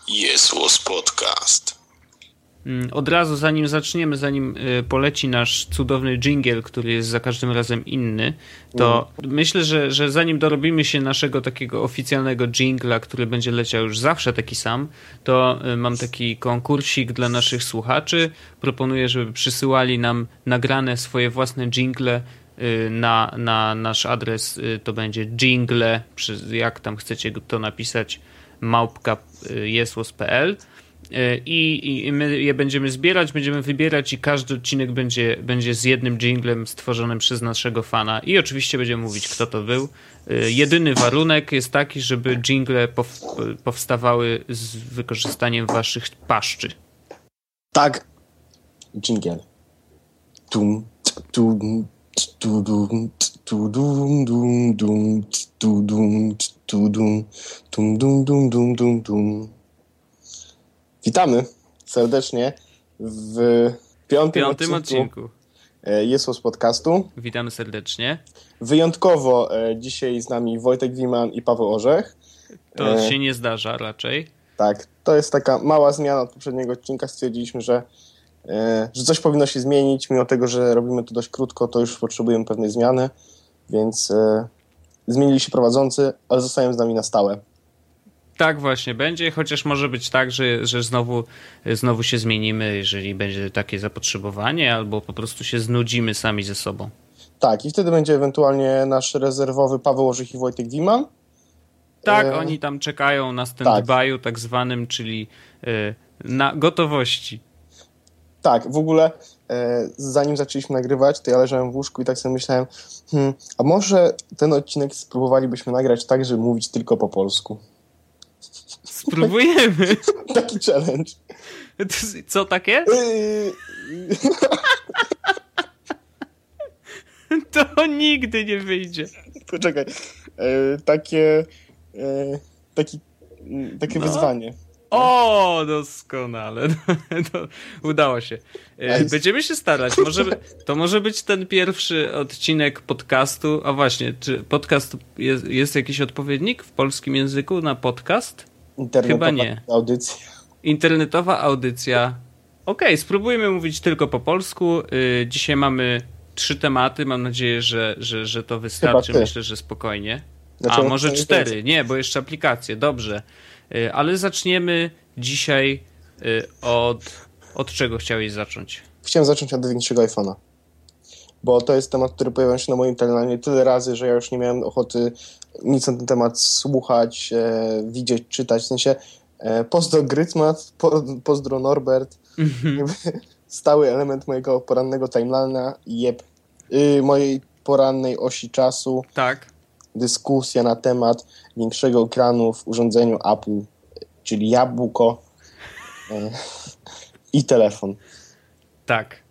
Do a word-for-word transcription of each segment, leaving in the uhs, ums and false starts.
Jesus Podcast. Od razu, zanim zaczniemy, zanim poleci nasz cudowny dżingiel, który jest za każdym razem inny, to mm. myślę, że, że zanim dorobimy się naszego takiego oficjalnego dżingla, który będzie leciał już zawsze taki sam, to mam taki konkursik dla naszych słuchaczy. Proponuję, żeby przysyłali nam nagrane swoje własne dżingle na, na nasz adres. To będzie dżingle, jak tam chcecie to napisać, małpka jesłos kropka pe el. I, I my je będziemy zbierać, będziemy wybierać i każdy odcinek będzie, będzie z jednym dżinglem stworzonym przez naszego fana. I oczywiście będziemy mówić, kto to był. Jedyny warunek jest taki, żeby dżingle pow- powstawały z wykorzystaniem waszych paszczy. Tak. Dżingiel. Tum, tum, tum, tum, tum, dum, dum, dum, tum, dum, tum, dum, tum, dum, dum, dum, dum, dum. Witamy serdecznie w piątym, piątym odcinku, odcinku Jesus Podcastu. Witamy serdecznie. Wyjątkowo dzisiaj z nami Wojtek Wiman i Paweł Orzech. To e... się nie zdarza raczej. Tak, to jest taka mała zmiana od poprzedniego odcinka. Stwierdziliśmy, że, e, że coś powinno się zmienić. Mimo tego, że robimy to dość krótko, to już potrzebujemy pewnej zmiany. Więc e, zmienili się prowadzący, ale zostają z nami na stałe. Tak właśnie będzie, chociaż może być tak, że, że znowu, znowu się zmienimy, jeżeli będzie takie zapotrzebowanie, albo po prostu się znudzimy sami ze sobą. Tak, i wtedy będzie ewentualnie nasz rezerwowy Paweł Orzech i Wojtek Wiman. Tak, e... oni tam czekają na stand-by'u tak. tak zwanym, czyli e, na gotowości. Tak, w ogóle e, zanim zaczęliśmy nagrywać, to ja leżałem w łóżku i tak sobie myślałem, hmm, a może ten odcinek spróbowalibyśmy nagrać tak, żeby mówić tylko po polsku. Spróbujemy. Taki challenge. Co takie? To nigdy nie wyjdzie. Poczekaj. E, takie e, taki, takie no. wyzwanie. O, doskonale. To udało się. Będziemy się starać. Może, to może być ten pierwszy odcinek podcastu. A właśnie, czy podcast jest, jest jakiś odpowiednik w polskim języku na podcast? Internetowa Chyba nie. audycja. Internetowa audycja. Okej, okay, spróbujmy mówić tylko po polsku. Yy, dzisiaj mamy trzy tematy. Mam nadzieję, że, że, że to wystarczy. Myślę, że spokojnie. Znaczy, A może cztery. Nie, bo jeszcze aplikacje. Dobrze. Yy, ale zaczniemy dzisiaj yy, od... Od czego chciałeś zacząć? Chciałem zacząć od największego iPhone'a. Bo to jest temat, który pojawił się na moim timeline tyle razy, że ja już nie miałem ochoty nic na ten temat słuchać, e, widzieć, czytać. W sensie e, pozdro Grycmat, po, pozdro Norbert. Mm-hmm. Stały element mojego porannego timeline'a. Jeb. Y, mojej porannej osi czasu. Tak. Dyskusja na temat większego ekranu w urządzeniu Apple, czyli jabłko e, i telefon. Tak.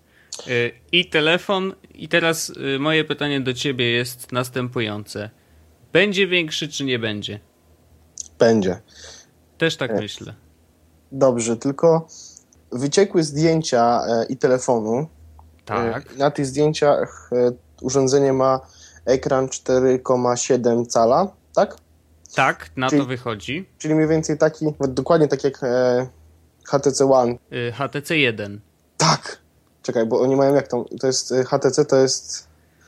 I telefon. I teraz moje pytanie do ciebie jest następujące. Będzie większy, czy nie będzie? Będzie. Też tak e, myślę. Dobrze, tylko wyciekły zdjęcia e, i telefonu. Tak. E, na tych zdjęciach e, urządzenie ma ekran cztery przecinek siedem cala, tak? Tak, na czyli, to wychodzi. Czyli mniej więcej taki, dokładnie tak jak e, H T C One. Y, H T C jeden. Tak. Czekaj, bo oni mają jak to? To jest H T C, to jest...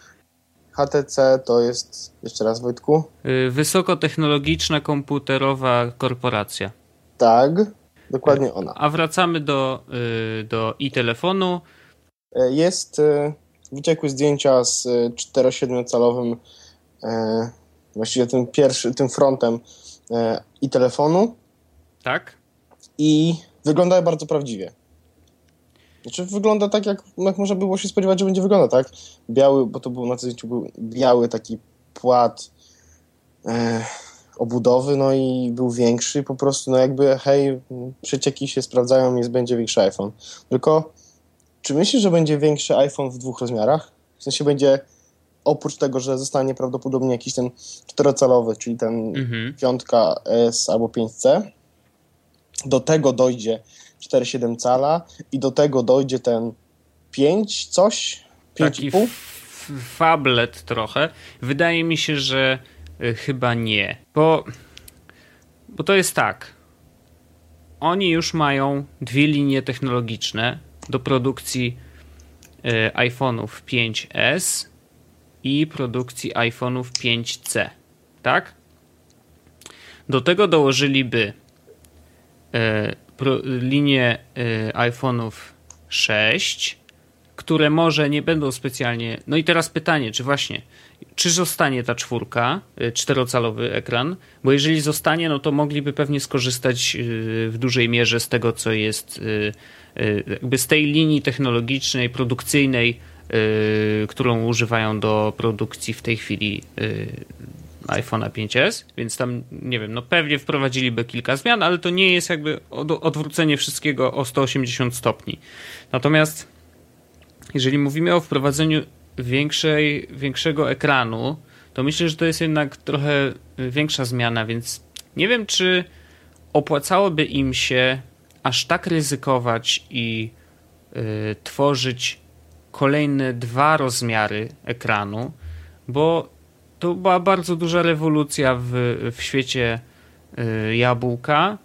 H T C to jest... Jeszcze raz, Wojtku. Wysokotechnologiczna komputerowa korporacja. Tak, dokładnie ona. A wracamy do, do i-telefonu. Jest... Wyciekły zdjęcia z cztery przecinek siedem calowym właściwie tym pierwszym, tym frontem i-telefonu. Tak. I wyglądają bardzo prawdziwie. Znaczy wygląda tak, jak, jak można było się spodziewać, że będzie wyglądać, tak? Biały, bo to był na zdjęciu był biały taki płat e, obudowy, no i był większy, po prostu, no jakby hej, przecieki się sprawdzają, jest, będzie większy iPhone. Tylko, czy myślisz, że będzie większy iPhone w dwóch rozmiarach? W sensie będzie, oprócz tego, że zostanie prawdopodobnie jakiś ten czterocalowy, czyli ten mhm. piątka S albo pięć C, do tego dojdzie cztery przecinek siedem cala i do tego dojdzie ten pięć coś, pięć i pół. F- fablet trochę. Wydaje mi się, że y, chyba nie, bo, bo to jest tak. oni już mają dwie linie technologiczne do produkcji y, iPhone'ów pięć S i produkcji iPhone'ów pięć C, tak? Do tego dołożyliby y, pro, linię y, iPhone'ów sześć, które może nie będą specjalnie... No i teraz pytanie, czy właśnie, czy zostanie ta czwórka, czterocalowy ekran, bo jeżeli zostanie, no to mogliby pewnie skorzystać w dużej mierze z tego, co jest jakby z tej linii technologicznej, produkcyjnej, którą używają do produkcji w tej chwili iPhone'a pięć S, więc tam, nie wiem, no pewnie wprowadziliby kilka zmian, ale to nie jest jakby odwrócenie wszystkiego o sto osiemdziesiąt stopni. Natomiast jeżeli mówimy o wprowadzeniu większej, większego ekranu, to myślę, że to jest jednak trochę większa zmiana, więc nie wiem, czy opłacałoby im się aż tak ryzykować i y, tworzyć kolejne dwa rozmiary ekranu, bo to była bardzo duża rewolucja w, w świecie y, jabłka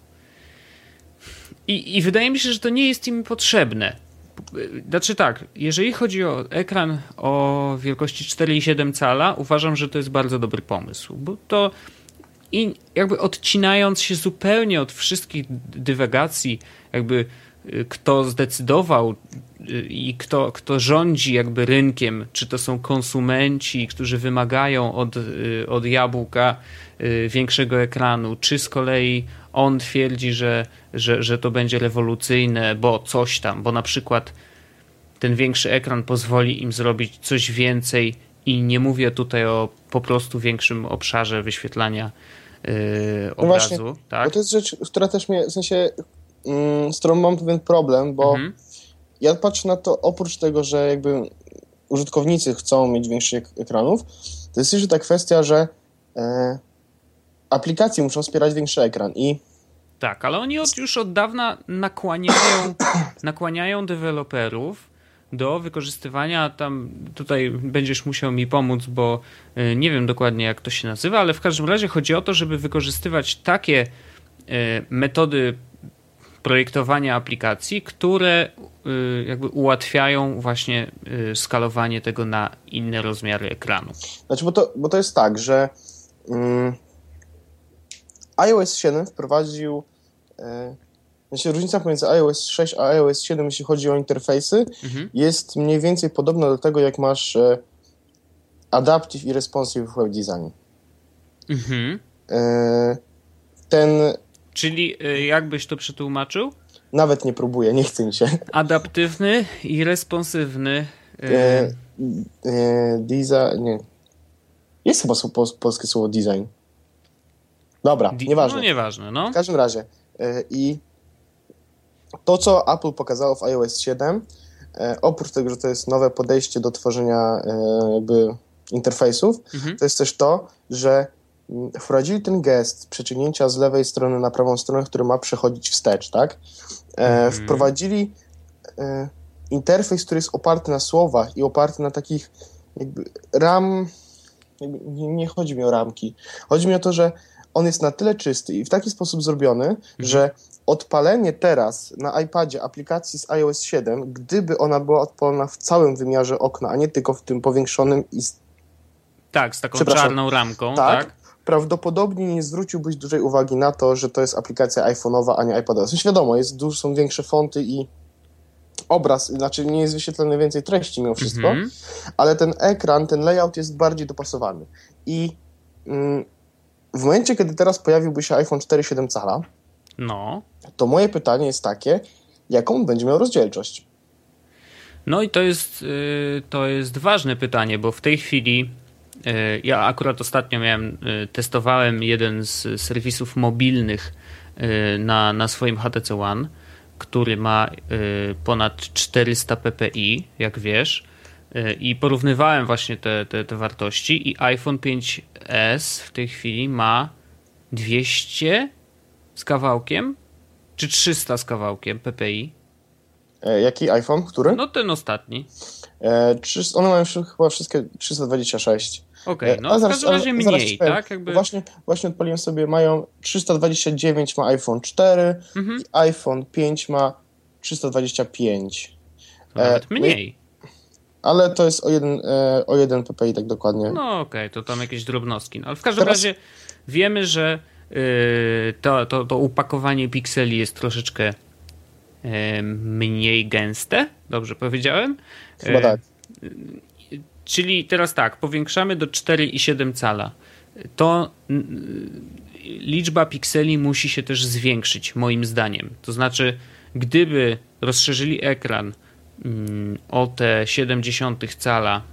I, i wydaje mi się, że to nie jest im potrzebne. Znaczy tak, jeżeli chodzi o ekran o wielkości cztery i siedem cala, uważam, że to jest bardzo dobry pomysł, bo to i jakby odcinając się zupełnie od wszystkich dywagacji, jakby kto zdecydował i kto, kto rządzi jakby rynkiem, czy to są konsumenci, którzy wymagają od, od jabłka większego ekranu, czy z kolei on twierdzi, że, że, że to będzie rewolucyjne, bo coś tam, bo na przykład ten większy ekran pozwoli im zrobić coś więcej i nie mówię tutaj o po prostu większym obszarze wyświetlania yy, obrazu. No właśnie, tak? Bo to jest rzecz, która też mnie, w sensie, mm, z którą mam pewien problem, bo mhm. ja patrzę na to, oprócz tego, że jakby użytkownicy chcą mieć większych ekranów, to jest jeszcze ta kwestia, że e, aplikacje muszą wspierać większy ekran i tak, ale oni od, już od dawna nakłaniają, nakłaniają deweloperów do wykorzystywania tam, tutaj będziesz musiał mi pomóc, bo nie wiem dokładnie jak to się nazywa, ale w każdym razie chodzi o to, żeby wykorzystywać takie metody projektowania aplikacji, które jakby ułatwiają właśnie skalowanie tego na inne rozmiary ekranu. Znaczy, bo to, bo to jest tak, że mm, iOS siedem wprowadził e, znaczy różnica pomiędzy iOS sześć a iOS siedem, jeśli chodzi o interfejsy, mhm. jest mniej więcej podobna do tego, jak masz e, Adaptive i Responsive Web Design. Mhm. E, ten... Czyli jak byś to przetłumaczył? Nawet nie próbuję, nie chcę mi się. Adaptywny i responsywny. E, e, design... Nie. Jest chyba pol, polskie słowo design. Dobra, Di- nieważne. No nieważne, no. W każdym razie. E, I to, co Apple pokazało w iOS siedem, e, oprócz tego, że to jest nowe podejście do tworzenia e, jakby interfejsów, mhm. to jest też to, że wprowadzili ten gest przeciągnięcia z lewej strony na prawą stronę, który ma przechodzić wstecz, tak? E, mhm. Wprowadzili e, interfejs, który jest oparty na słowach i oparty na takich jakby ram... Jakby nie, nie chodzi mi o ramki. Chodzi mi o to, że on jest na tyle czysty i w taki sposób zrobiony, mhm. że odpalenie teraz na iPadzie aplikacji z iOS siedem, gdyby ona była odpalona w całym wymiarze okna, a nie tylko w tym powiększonym i z... Tak, z taką czarną ramką, tak, tak? Prawdopodobnie nie zwróciłbyś dużej uwagi na to, że to jest aplikacja iPhone'owa, a nie iPadowa. Znaczy wiadomo, jest, dużo, są większe fonty i obraz, znaczy nie jest wyświetlane więcej treści mimo wszystko, mm-hmm. ale ten ekran, ten layout jest bardziej dopasowany. I mm, w momencie, kiedy teraz pojawiłby się iPhone cztery i siedem cala, no. to moje pytanie jest takie, jaką będzie miał rozdzielczość? No i to jest, yy, to jest ważne pytanie, bo w tej chwili yy, ja akurat ostatnio miałem, yy, testowałem jeden z serwisów mobilnych yy, na, na swoim H T C One, który ma y, ponad czterysta ppi, jak wiesz, y, i porównywałem właśnie te, te, te wartości i iPhone pięć S w tej chwili ma dwieście z kawałkiem, czy trzysta z kawałkiem ppi. E, jaki iPhone? Który? No ten ostatni. E, trzy, one mają chyba wszystkie trzysta dwadzieścia sześć. Okej, okay, no w każdym razie mniej, tak? Jakby... Właśnie, właśnie odpaliłem sobie, mają trzysta dwadzieścia dziewięć ma iPhone cztery mhm. i iPhone pięć ma trzysta dwadzieścia pięć. Nawet e, mniej. Ale to jest o jeden, e, o jeden p p i tak dokładnie. No okej, okay, to tam jakieś drobnostki. No, ale w każdym Teraz... razie wiemy, że yy, to, to, to upakowanie pikseli jest troszeczkę yy, mniej gęste. Dobrze powiedziałem? Chyba tak. Yy, czyli teraz tak, powiększamy do cztery i siedem cala. To yy, liczba pikseli musi się też zwiększyć, moim zdaniem. To znaczy, gdyby rozszerzyli ekran o te siedem dziesiątych cala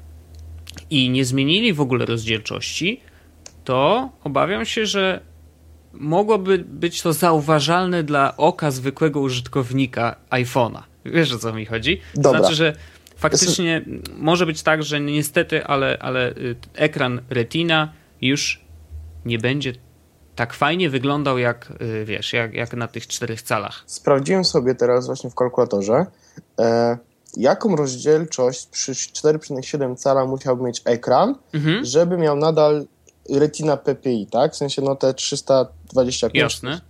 i nie zmienili w ogóle rozdzielczości, to obawiam się, że mogłoby być to zauważalne dla oka zwykłego użytkownika iPhone'a. Wiesz, o co mi chodzi? To Dobra. znaczy, że faktycznie jest... może być tak, że niestety, ale, ale ekran Retina już nie będzie tak fajnie wyglądał jak, wiesz, jak, jak na tych czterech calach. Sprawdziłem sobie teraz właśnie w kalkulatorze, e, jaką rozdzielczość przy cztery przecinek siedem cala musiałby mieć ekran, mhm. żeby miał nadal Retina P P I, tak? W sensie no te trzysta dwadzieścia pięć. Jasne.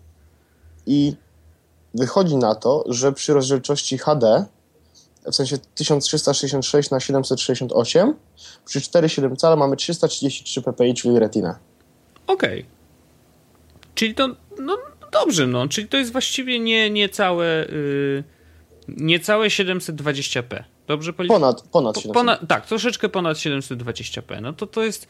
I wychodzi na to, że przy rozdzielczości H D, w sensie tysiąc trzysta sześćdziesiąt sześć na siedemset sześćdziesiąt osiem, przy cztery przecinek siedem cala mamy trzysta trzydzieści trzy p p i, czyli Retina. Okej. Okay. Czyli to, no dobrze, no, czyli to jest właściwie nie, nie całe, yy, nie całe siedemset dwadzieścia p. Dobrze policzyłem? Ponad, ponad siedemset. Ponad, tak, troszeczkę ponad siedemset dwadzieścia p. No to to jest,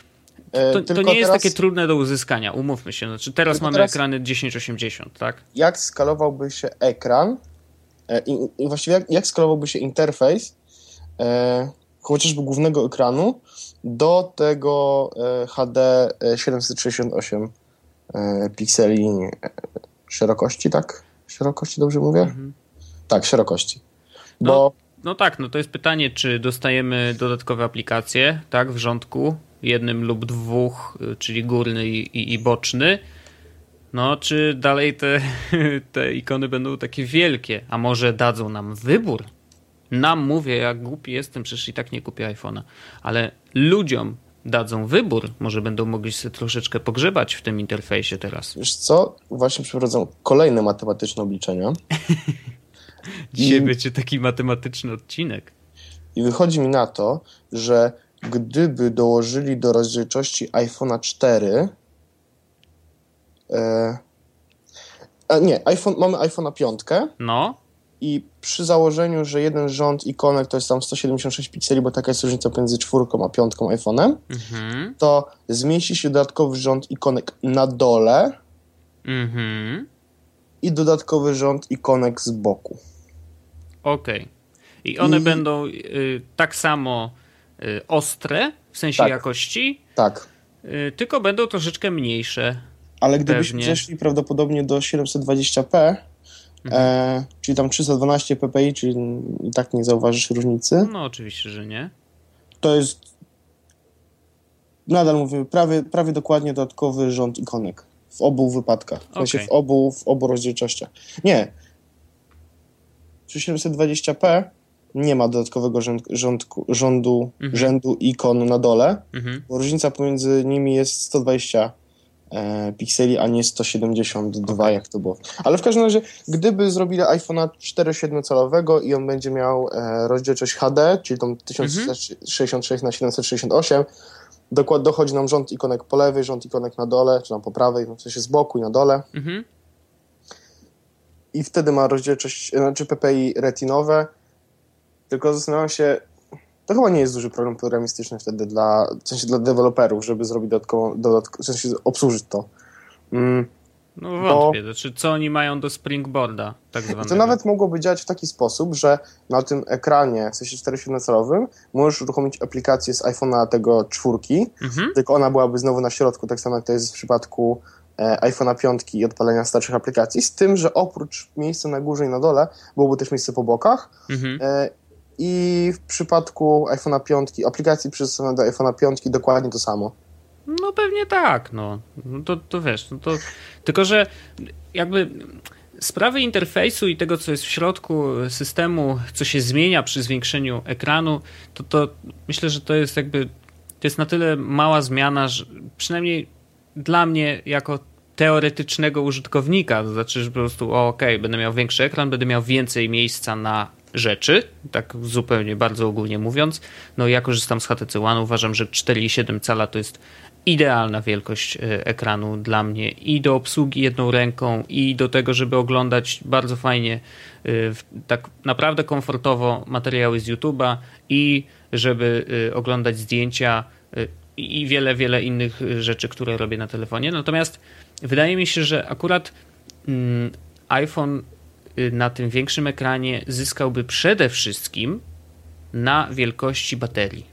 e, to, to nie jest teraz, takie trudne do uzyskania, umówmy się. Znaczy teraz mamy teraz, ekrany tysiąc osiemdziesiąt, tak? Jak skalowałby się ekran e, i, i właściwie jak, jak skalowałby się interfejs e, chociażby głównego ekranu do tego e, H D siedemset sześćdziesiąt osiem e, pikseli szerokości, tak? Szerokości, dobrze mówię? Mhm. Tak, szerokości. Bo... No, no tak, no to jest pytanie, czy dostajemy dodatkowe aplikacje, tak, w rządku, jednym lub dwóch, czyli górny i, i, i boczny. No, czy dalej te, te ikony będą takie wielkie, a może dadzą nam wybór? Nam mówię, ja głupi jestem, przecież i tak nie kupię iPhone'a, ale ludziom dadzą wybór, może będą mogli sobie troszeczkę pogrzebać w tym interfejsie teraz. Wiesz co? Właśnie przeprowadzą kolejne matematyczne obliczenia. Dzisiaj I, będzie taki matematyczny odcinek. I wychodzi mi na to, że gdyby dołożyli do rozdzielczości iPhone'a cztery e, a nie, iPhone, mamy iPhone'a pięć. No. I przy założeniu, że jeden rząd ikonek to jest tam sto siedemdziesiąt sześć pikseli, bo taka jest różnica między czwórką a piątką iPhone'em, mhm. to zmieści się dodatkowy rząd ikonek na dole mhm. i dodatkowy rząd ikonek z boku. Okej. Okay. I one I... będą y, tak samo y, ostre, w sensie tak. jakości, tak. y, tylko będą troszeczkę mniejsze. Ale gdybyśmy przeszli prawdopodobnie do siedemset dwadzieścia p, mhm. e, czyli tam trzysta dwanaście p p i, czyli i tak nie zauważysz różnicy. No oczywiście, że nie. To jest, nadal mówię, prawie, prawie dokładnie dodatkowy rząd ikonek. W obu wypadkach. W sensie okay. w obu, w obu rozdzielczościach. Nie. Przy siedemset dwadzieścia p nie ma dodatkowego rząd, rządku, rządu, mhm. rzędu ikon na dole, mhm. bo różnica pomiędzy nimi jest sto dwadzieścia e, pikseli, a nie sto siedemdziesiąt dwa, okay. jak to było. Ale w każdym razie, gdyby zrobili iPhone'a cztery przecinek siedem calowego i on będzie miał e, rozdzielczość H D, czyli tą tysiąc sześćdziesiąt sześć na siedemset sześćdziesiąt osiem, dokładnie dochodzi nam rząd ikonek po lewej, rząd ikonek na dole, czy tam po prawej, w sensie z boku i na dole. Mhm. I wtedy ma rozdzielczość, znaczy P P I retinowe, tylko zastanawiam się, to chyba nie jest duży problem programistyczny wtedy dla, w sensie dla deweloperów, żeby zrobić dodatkową, dodatkowo, w sensie obsłużyć to. Mm, no wątpię, to... czy co oni mają do Springboarda tak zwanego. To nawet mogłoby działać w taki sposób, że na tym ekranie, w sensie cztery przecinek siedem calowym, możesz uruchomić aplikację z iPhone'a tego czwórki, mhm. tylko ona byłaby znowu na środku, tak samo jak to jest w przypadku iPhone'a pięć i odpalenia starszych aplikacji, z tym, że oprócz miejsca na górze i na dole byłoby też miejsce po bokach. Mhm. I w przypadku iPhone'a pięć, aplikacji przystosowane do iPhone'a pięć dokładnie to samo. No pewnie tak, no. no to, to wiesz, no to... Tylko że jakby sprawy interfejsu i tego, co jest w środku systemu, co się zmienia przy zwiększeniu ekranu, to, to myślę, że to jest jakby to jest na tyle mała zmiana, że przynajmniej dla mnie jako teoretycznego użytkownika, to znaczy, że po prostu o, okej, okay, będę miał większy ekran, będę miał więcej miejsca na rzeczy, tak zupełnie bardzo ogólnie mówiąc. No ja korzystam z H T C One, uważam, że cztery i siedem cala to jest idealna wielkość ekranu dla mnie i do obsługi jedną ręką i do tego, żeby oglądać bardzo fajnie, tak naprawdę komfortowo materiały z YouTube'a i żeby oglądać zdjęcia i wiele, wiele innych rzeczy, które robię na telefonie. Natomiast wydaje mi się, że akurat mm, iPhone na tym większym ekranie zyskałby przede wszystkim na wielkości baterii.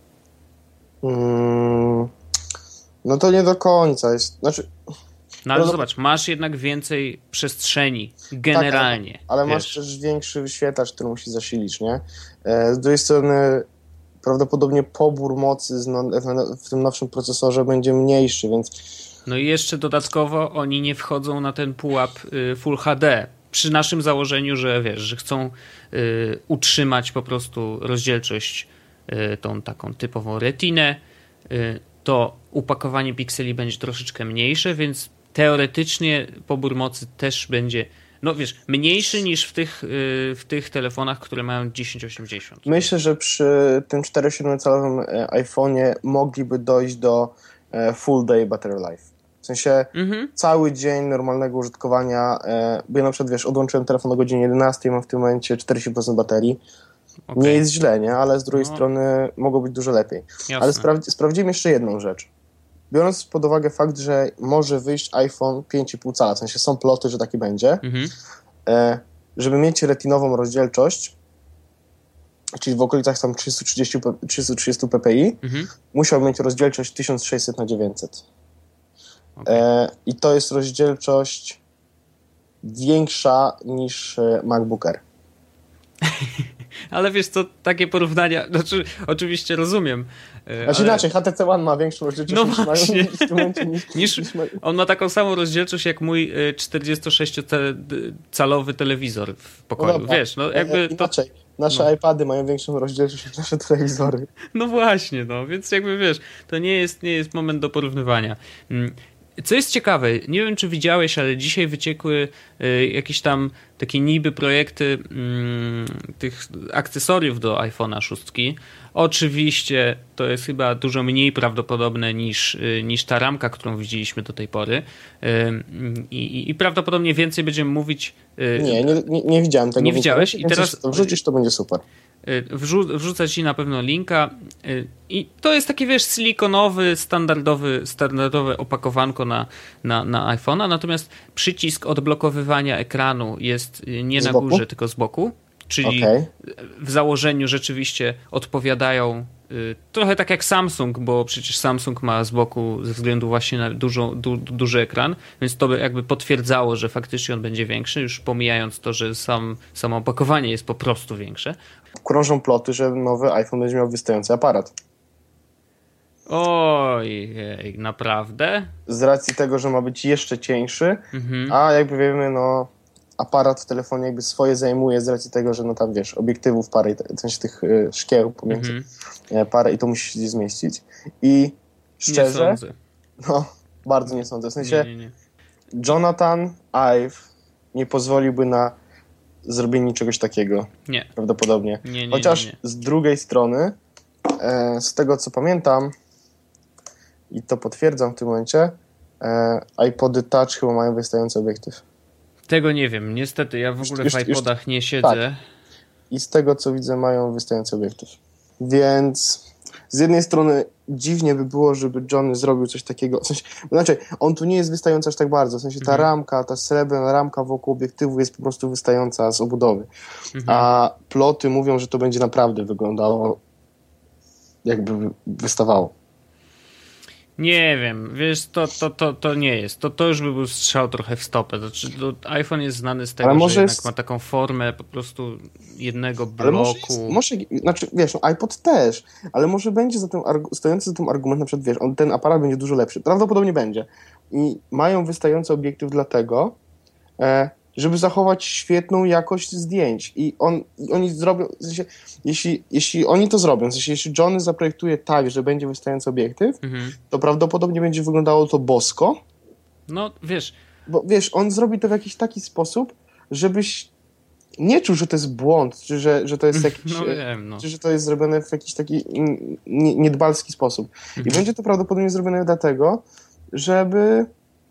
Mm, no to nie do końca jest. Znaczy, no ale no, zobacz, masz jednak więcej przestrzeni generalnie. Tak, ale, ale masz też większy wyświetlacz, który musi zasilić, nie? Z drugiej strony prawdopodobnie pobór mocy w tym nowszym procesorze będzie mniejszy, więc... No i jeszcze dodatkowo oni nie wchodzą na ten pułap Full H D. Przy naszym założeniu, że wiesz, że chcą y, utrzymać po prostu rozdzielczość y, tą taką typową retinę, y, to upakowanie pikseli będzie troszeczkę mniejsze, więc teoretycznie pobór mocy też będzie, no wiesz, mniejszy niż w tych, y, w tych telefonach, które mają tysiąc osiemdziesiąt. Myślę, że przy tym cztery przecinek siedem calowym iPhone'ie mogliby dojść do full day battery life. W sensie mhm. cały dzień normalnego użytkowania, e, bo ja na przykład, wiesz, odłączyłem telefon o godzinie jedenastej, mam w tym momencie czterdzieści procent baterii. Okay. Nie jest źle, nie? Ale z drugiej no. strony mogło być dużo lepiej. Jasne. Ale spra- sprawdziłem jeszcze jedną rzecz. Biorąc pod uwagę fakt, że może wyjść iPhone pięć i pół cala, w sensie są ploty, że taki będzie, mhm. e, żeby mieć retinową rozdzielczość, czyli w okolicach tam trzysta trzydzieści ppi, mhm. musiał mieć rozdzielczość tysiąc sześćset na dziewięćset. Okay. E, I to jest rozdzielczość większa niż MacBook Air. Ale wiesz co, takie porównania, znaczy oczywiście rozumiem. Znaczy ale... inaczej, H T C One ma większą rozdzielczość no niż, mają, niż, momencie, niż, niż, niż ma... On ma taką samą rozdzielczość jak mój czterdziestosześciocalowy telewizor w pokoju. No wiesz, no jakby e, inaczej. To... Nasze no. iPady mają większą rozdzielczość niż nasze telewizory. No właśnie, no, więc jakby wiesz, to nie jest, nie jest moment do porównywania. Co jest ciekawe, nie wiem czy widziałeś, ale dzisiaj wyciekły y, jakieś tam takie niby projekty y, tych akcesoriów do iPhone'a sześć. Oczywiście to jest chyba dużo mniej prawdopodobne niż, y, niż ta ramka, którą widzieliśmy do tej pory. Y, i, I prawdopodobnie więcej będziemy mówić... Y, nie, nie, nie, nie widziałem tego. Nie widziałeś? I teraz to wrzucisz, to będzie super. Wrzu- wrzucę ci na pewno linka i to jest taki, wiesz, silikonowy, standardowy, standardowe opakowanko na, na, na iPhone'a, natomiast przycisk odblokowywania ekranu jest nie z na boku? Górze, tylko z boku, czyli okay. w założeniu rzeczywiście odpowiadają trochę tak jak Samsung, bo przecież Samsung ma z boku ze względu właśnie na dużo, du, duży ekran, więc to by jakby potwierdzało, że faktycznie on będzie większy, już pomijając to, że sam, samo opakowanie jest po prostu większe. Krążą ploty, że nowy iPhone będzie miał wystający aparat. Oj, naprawdę? Z racji tego, że ma być jeszcze cieńszy, mhm. a jakby wiemy, no aparat w telefonie jakby swoje zajmuje z racji tego, że no tam wiesz, obiektywów parę, w sensie tych y, szkieł pomiędzy mhm. parę i to musi się zmieścić. I szczerze, nie sądzę. No, bardzo nie sądzę. W sensie nie, nie, nie. Jonathan Ive nie pozwoliłby na zrobienie czegoś takiego. Nie. Prawdopodobnie. Nie, nie, Chociaż nie, nie. z drugiej strony, e, z tego co pamiętam i to potwierdzam w tym momencie, e, iPody Touch chyba mają wystający obiektyw. Tego nie wiem. Niestety, ja w ogóle już, w iPodach już, nie siedzę. Tak. I z tego, co widzę, mają wystający obiektyw. Więc z jednej strony dziwnie by było, żeby Johnny zrobił coś takiego. W sensie, znaczy, on tu nie jest wystający aż tak bardzo. W sensie ta mhm. ramka, ta srebrna ramka wokół obiektywu jest po prostu wystająca z obudowy. Mhm. A ploty mówią, że to będzie naprawdę wyglądało jakby wystawało. Nie wiem, wiesz, to, to, to, to nie jest. To, to już by był strzał trochę w stopę. Znaczy, to iPhone jest znany z tego, że jednak jest... ma taką formę po prostu jednego bloku. Ale może, jest, może znaczy, wiesz, no, iPod też, ale może będzie za tym, stojący za tym argument, na przykład, wiesz, on, ten aparat będzie dużo lepszy. Prawdopodobnie będzie. I mają wystający obiektyw dlatego, e, żeby zachować świetną jakość zdjęć. I, on, i oni zrobią, w sensie, jeśli, jeśli oni to zrobią, w sensie, jeśli Johnny zaprojektuje tak, że będzie wystający obiektyw, mhm. to prawdopodobnie będzie wyglądało to bosko. No, wiesz... Bo wiesz, on zrobi to w jakiś taki sposób, żebyś nie czuł, że to jest błąd, czy że, że to jest jakiś, no wiem, no. czy że to jest zrobione w jakiś taki niedbalski sposób. Mhm. I będzie to prawdopodobnie zrobione dlatego, żeby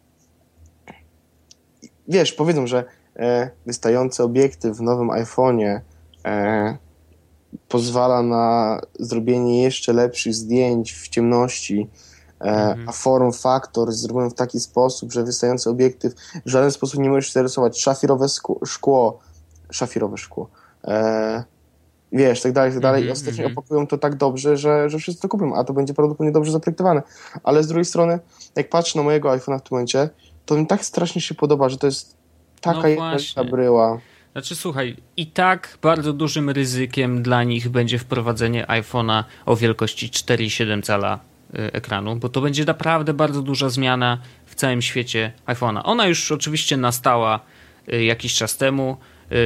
wiesz, powiedzą, że e, wystający obiektyw w nowym iPhone'ie e, pozwala na zrobienie jeszcze lepszych zdjęć w ciemności, e, mhm. a form factor jest zrobiony w taki sposób, że wystający obiektyw w żaden sposób nie możesz zarysować szafirowe szkło, szkło szafirowe szkło, e, wiesz, tak dalej, tak dalej. Mm-hmm, I ostatecznie mm-hmm. opakują to tak dobrze, że, że wszyscy to kupią, a to będzie prawdopodobnie dobrze zaprojektowane. Ale z drugiej strony, jak patrzę na mojego iPhone'a w tym momencie, to mi tak strasznie się podoba, że to jest taka no jedna bryła. Znaczy słuchaj, i tak bardzo dużym ryzykiem dla nich będzie wprowadzenie iPhone'a o wielkości cztery i siedem cala ekranu, bo to będzie naprawdę bardzo duża zmiana w całym świecie iPhone'a. Ona już oczywiście nastała jakiś czas temu.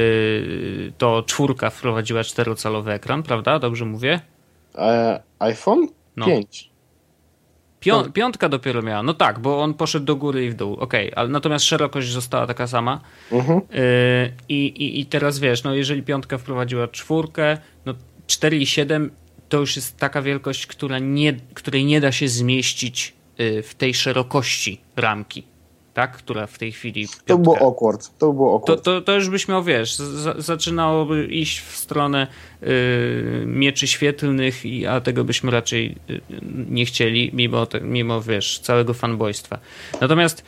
To czwórka wprowadziła czterocalowy ekran, prawda? Dobrze mówię? E, iPhone? No. pięć. Pią- piątka dopiero miała. No tak, bo on poszedł do góry i w dół. Okej, okay, ale natomiast szerokość została taka sama. Mhm. Y- i, I teraz wiesz, no jeżeli piątka wprowadziła czwórkę, no cztery i siedem to już jest taka wielkość, która nie, której nie da się zmieścić y, w tej szerokości ramki. Tak, która w tej chwili piątka... To było awkward. To było awkward. To, to, to już byś miał, wiesz, z, zaczynałoby iść w stronę y, mieczy świetlnych, i, a tego byśmy raczej y, nie chcieli, mimo, te, mimo, wiesz, całego fanboystwa. Natomiast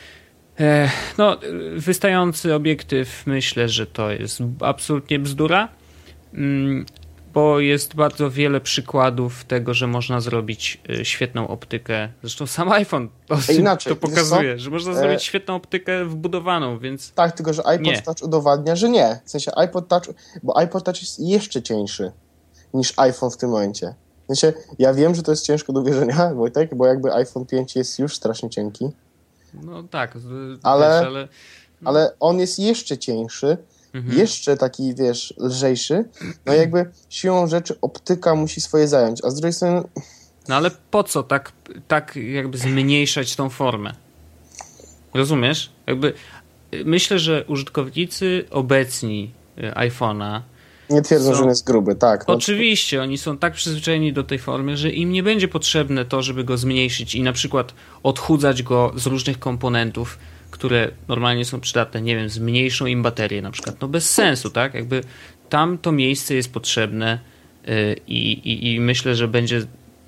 e, no, wystający obiektyw, myślę, że to jest absolutnie bzdura, mm, bo jest bardzo wiele przykładów tego, że można zrobić świetną optykę. Zresztą sam iPhone to, Inaczej, to pokazuje, że można zrobić e... świetną optykę wbudowaną, więc... Tak, tylko że iPod nie. Touch udowadnia, że nie. W sensie iPod Touch, bo iPod Touch jest jeszcze cieńszy niż iPhone w tym momencie. W sensie, ja wiem, że to jest ciężko do uwierzenia, Wojtek, bo jakby iPhone pięć jest już strasznie cienki. No tak, ale, wiesz, ale... ale on jest jeszcze cieńszy, Mhm. jeszcze taki, wiesz, lżejszy, no jakby siłą rzeczy optyka musi swoje zająć, a z drugiej strony... No ale po co tak, tak jakby zmniejszać tą formę? Rozumiesz? Jakby myślę, że użytkownicy obecni iPhone'a nie twierdzą, są... że on jest gruby, tak. No. Oczywiście, oni są tak przyzwyczajeni do tej formy, że im nie będzie potrzebne to, żeby go zmniejszyć i na przykład odchudzać go z różnych komponentów, które normalnie są przydatne, nie wiem, zmniejszą im baterię na przykład. No bez sensu, tak? Jakby tam to miejsce jest potrzebne yy, i, i myślę, że będzie,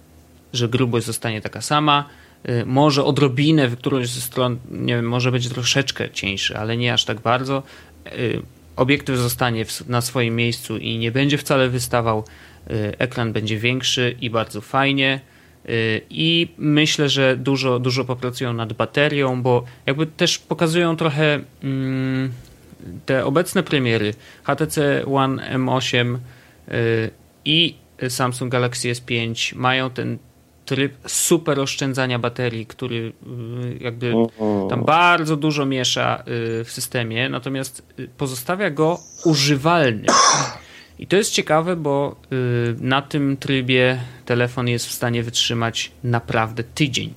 że grubość zostanie taka sama. Yy, może odrobinę w którąś ze stron, nie wiem, może będzie troszeczkę cieńszy, ale nie aż tak bardzo. Yy, obiektyw zostanie w, na swoim miejscu i nie będzie wcale wystawał. Yy, ekran będzie większy i bardzo fajnie. I myślę, że dużo, dużo popracują nad baterią, bo jakby też pokazują trochę mm, te obecne premiery H T C One M osiem y, i Samsung Galaxy S pięć mają ten tryb super oszczędzania baterii, który y, jakby tam bardzo dużo miesza y, w systemie, natomiast pozostawia go używalnym. I to jest ciekawe, bo y, na tym trybie telefon jest w stanie wytrzymać naprawdę tydzień.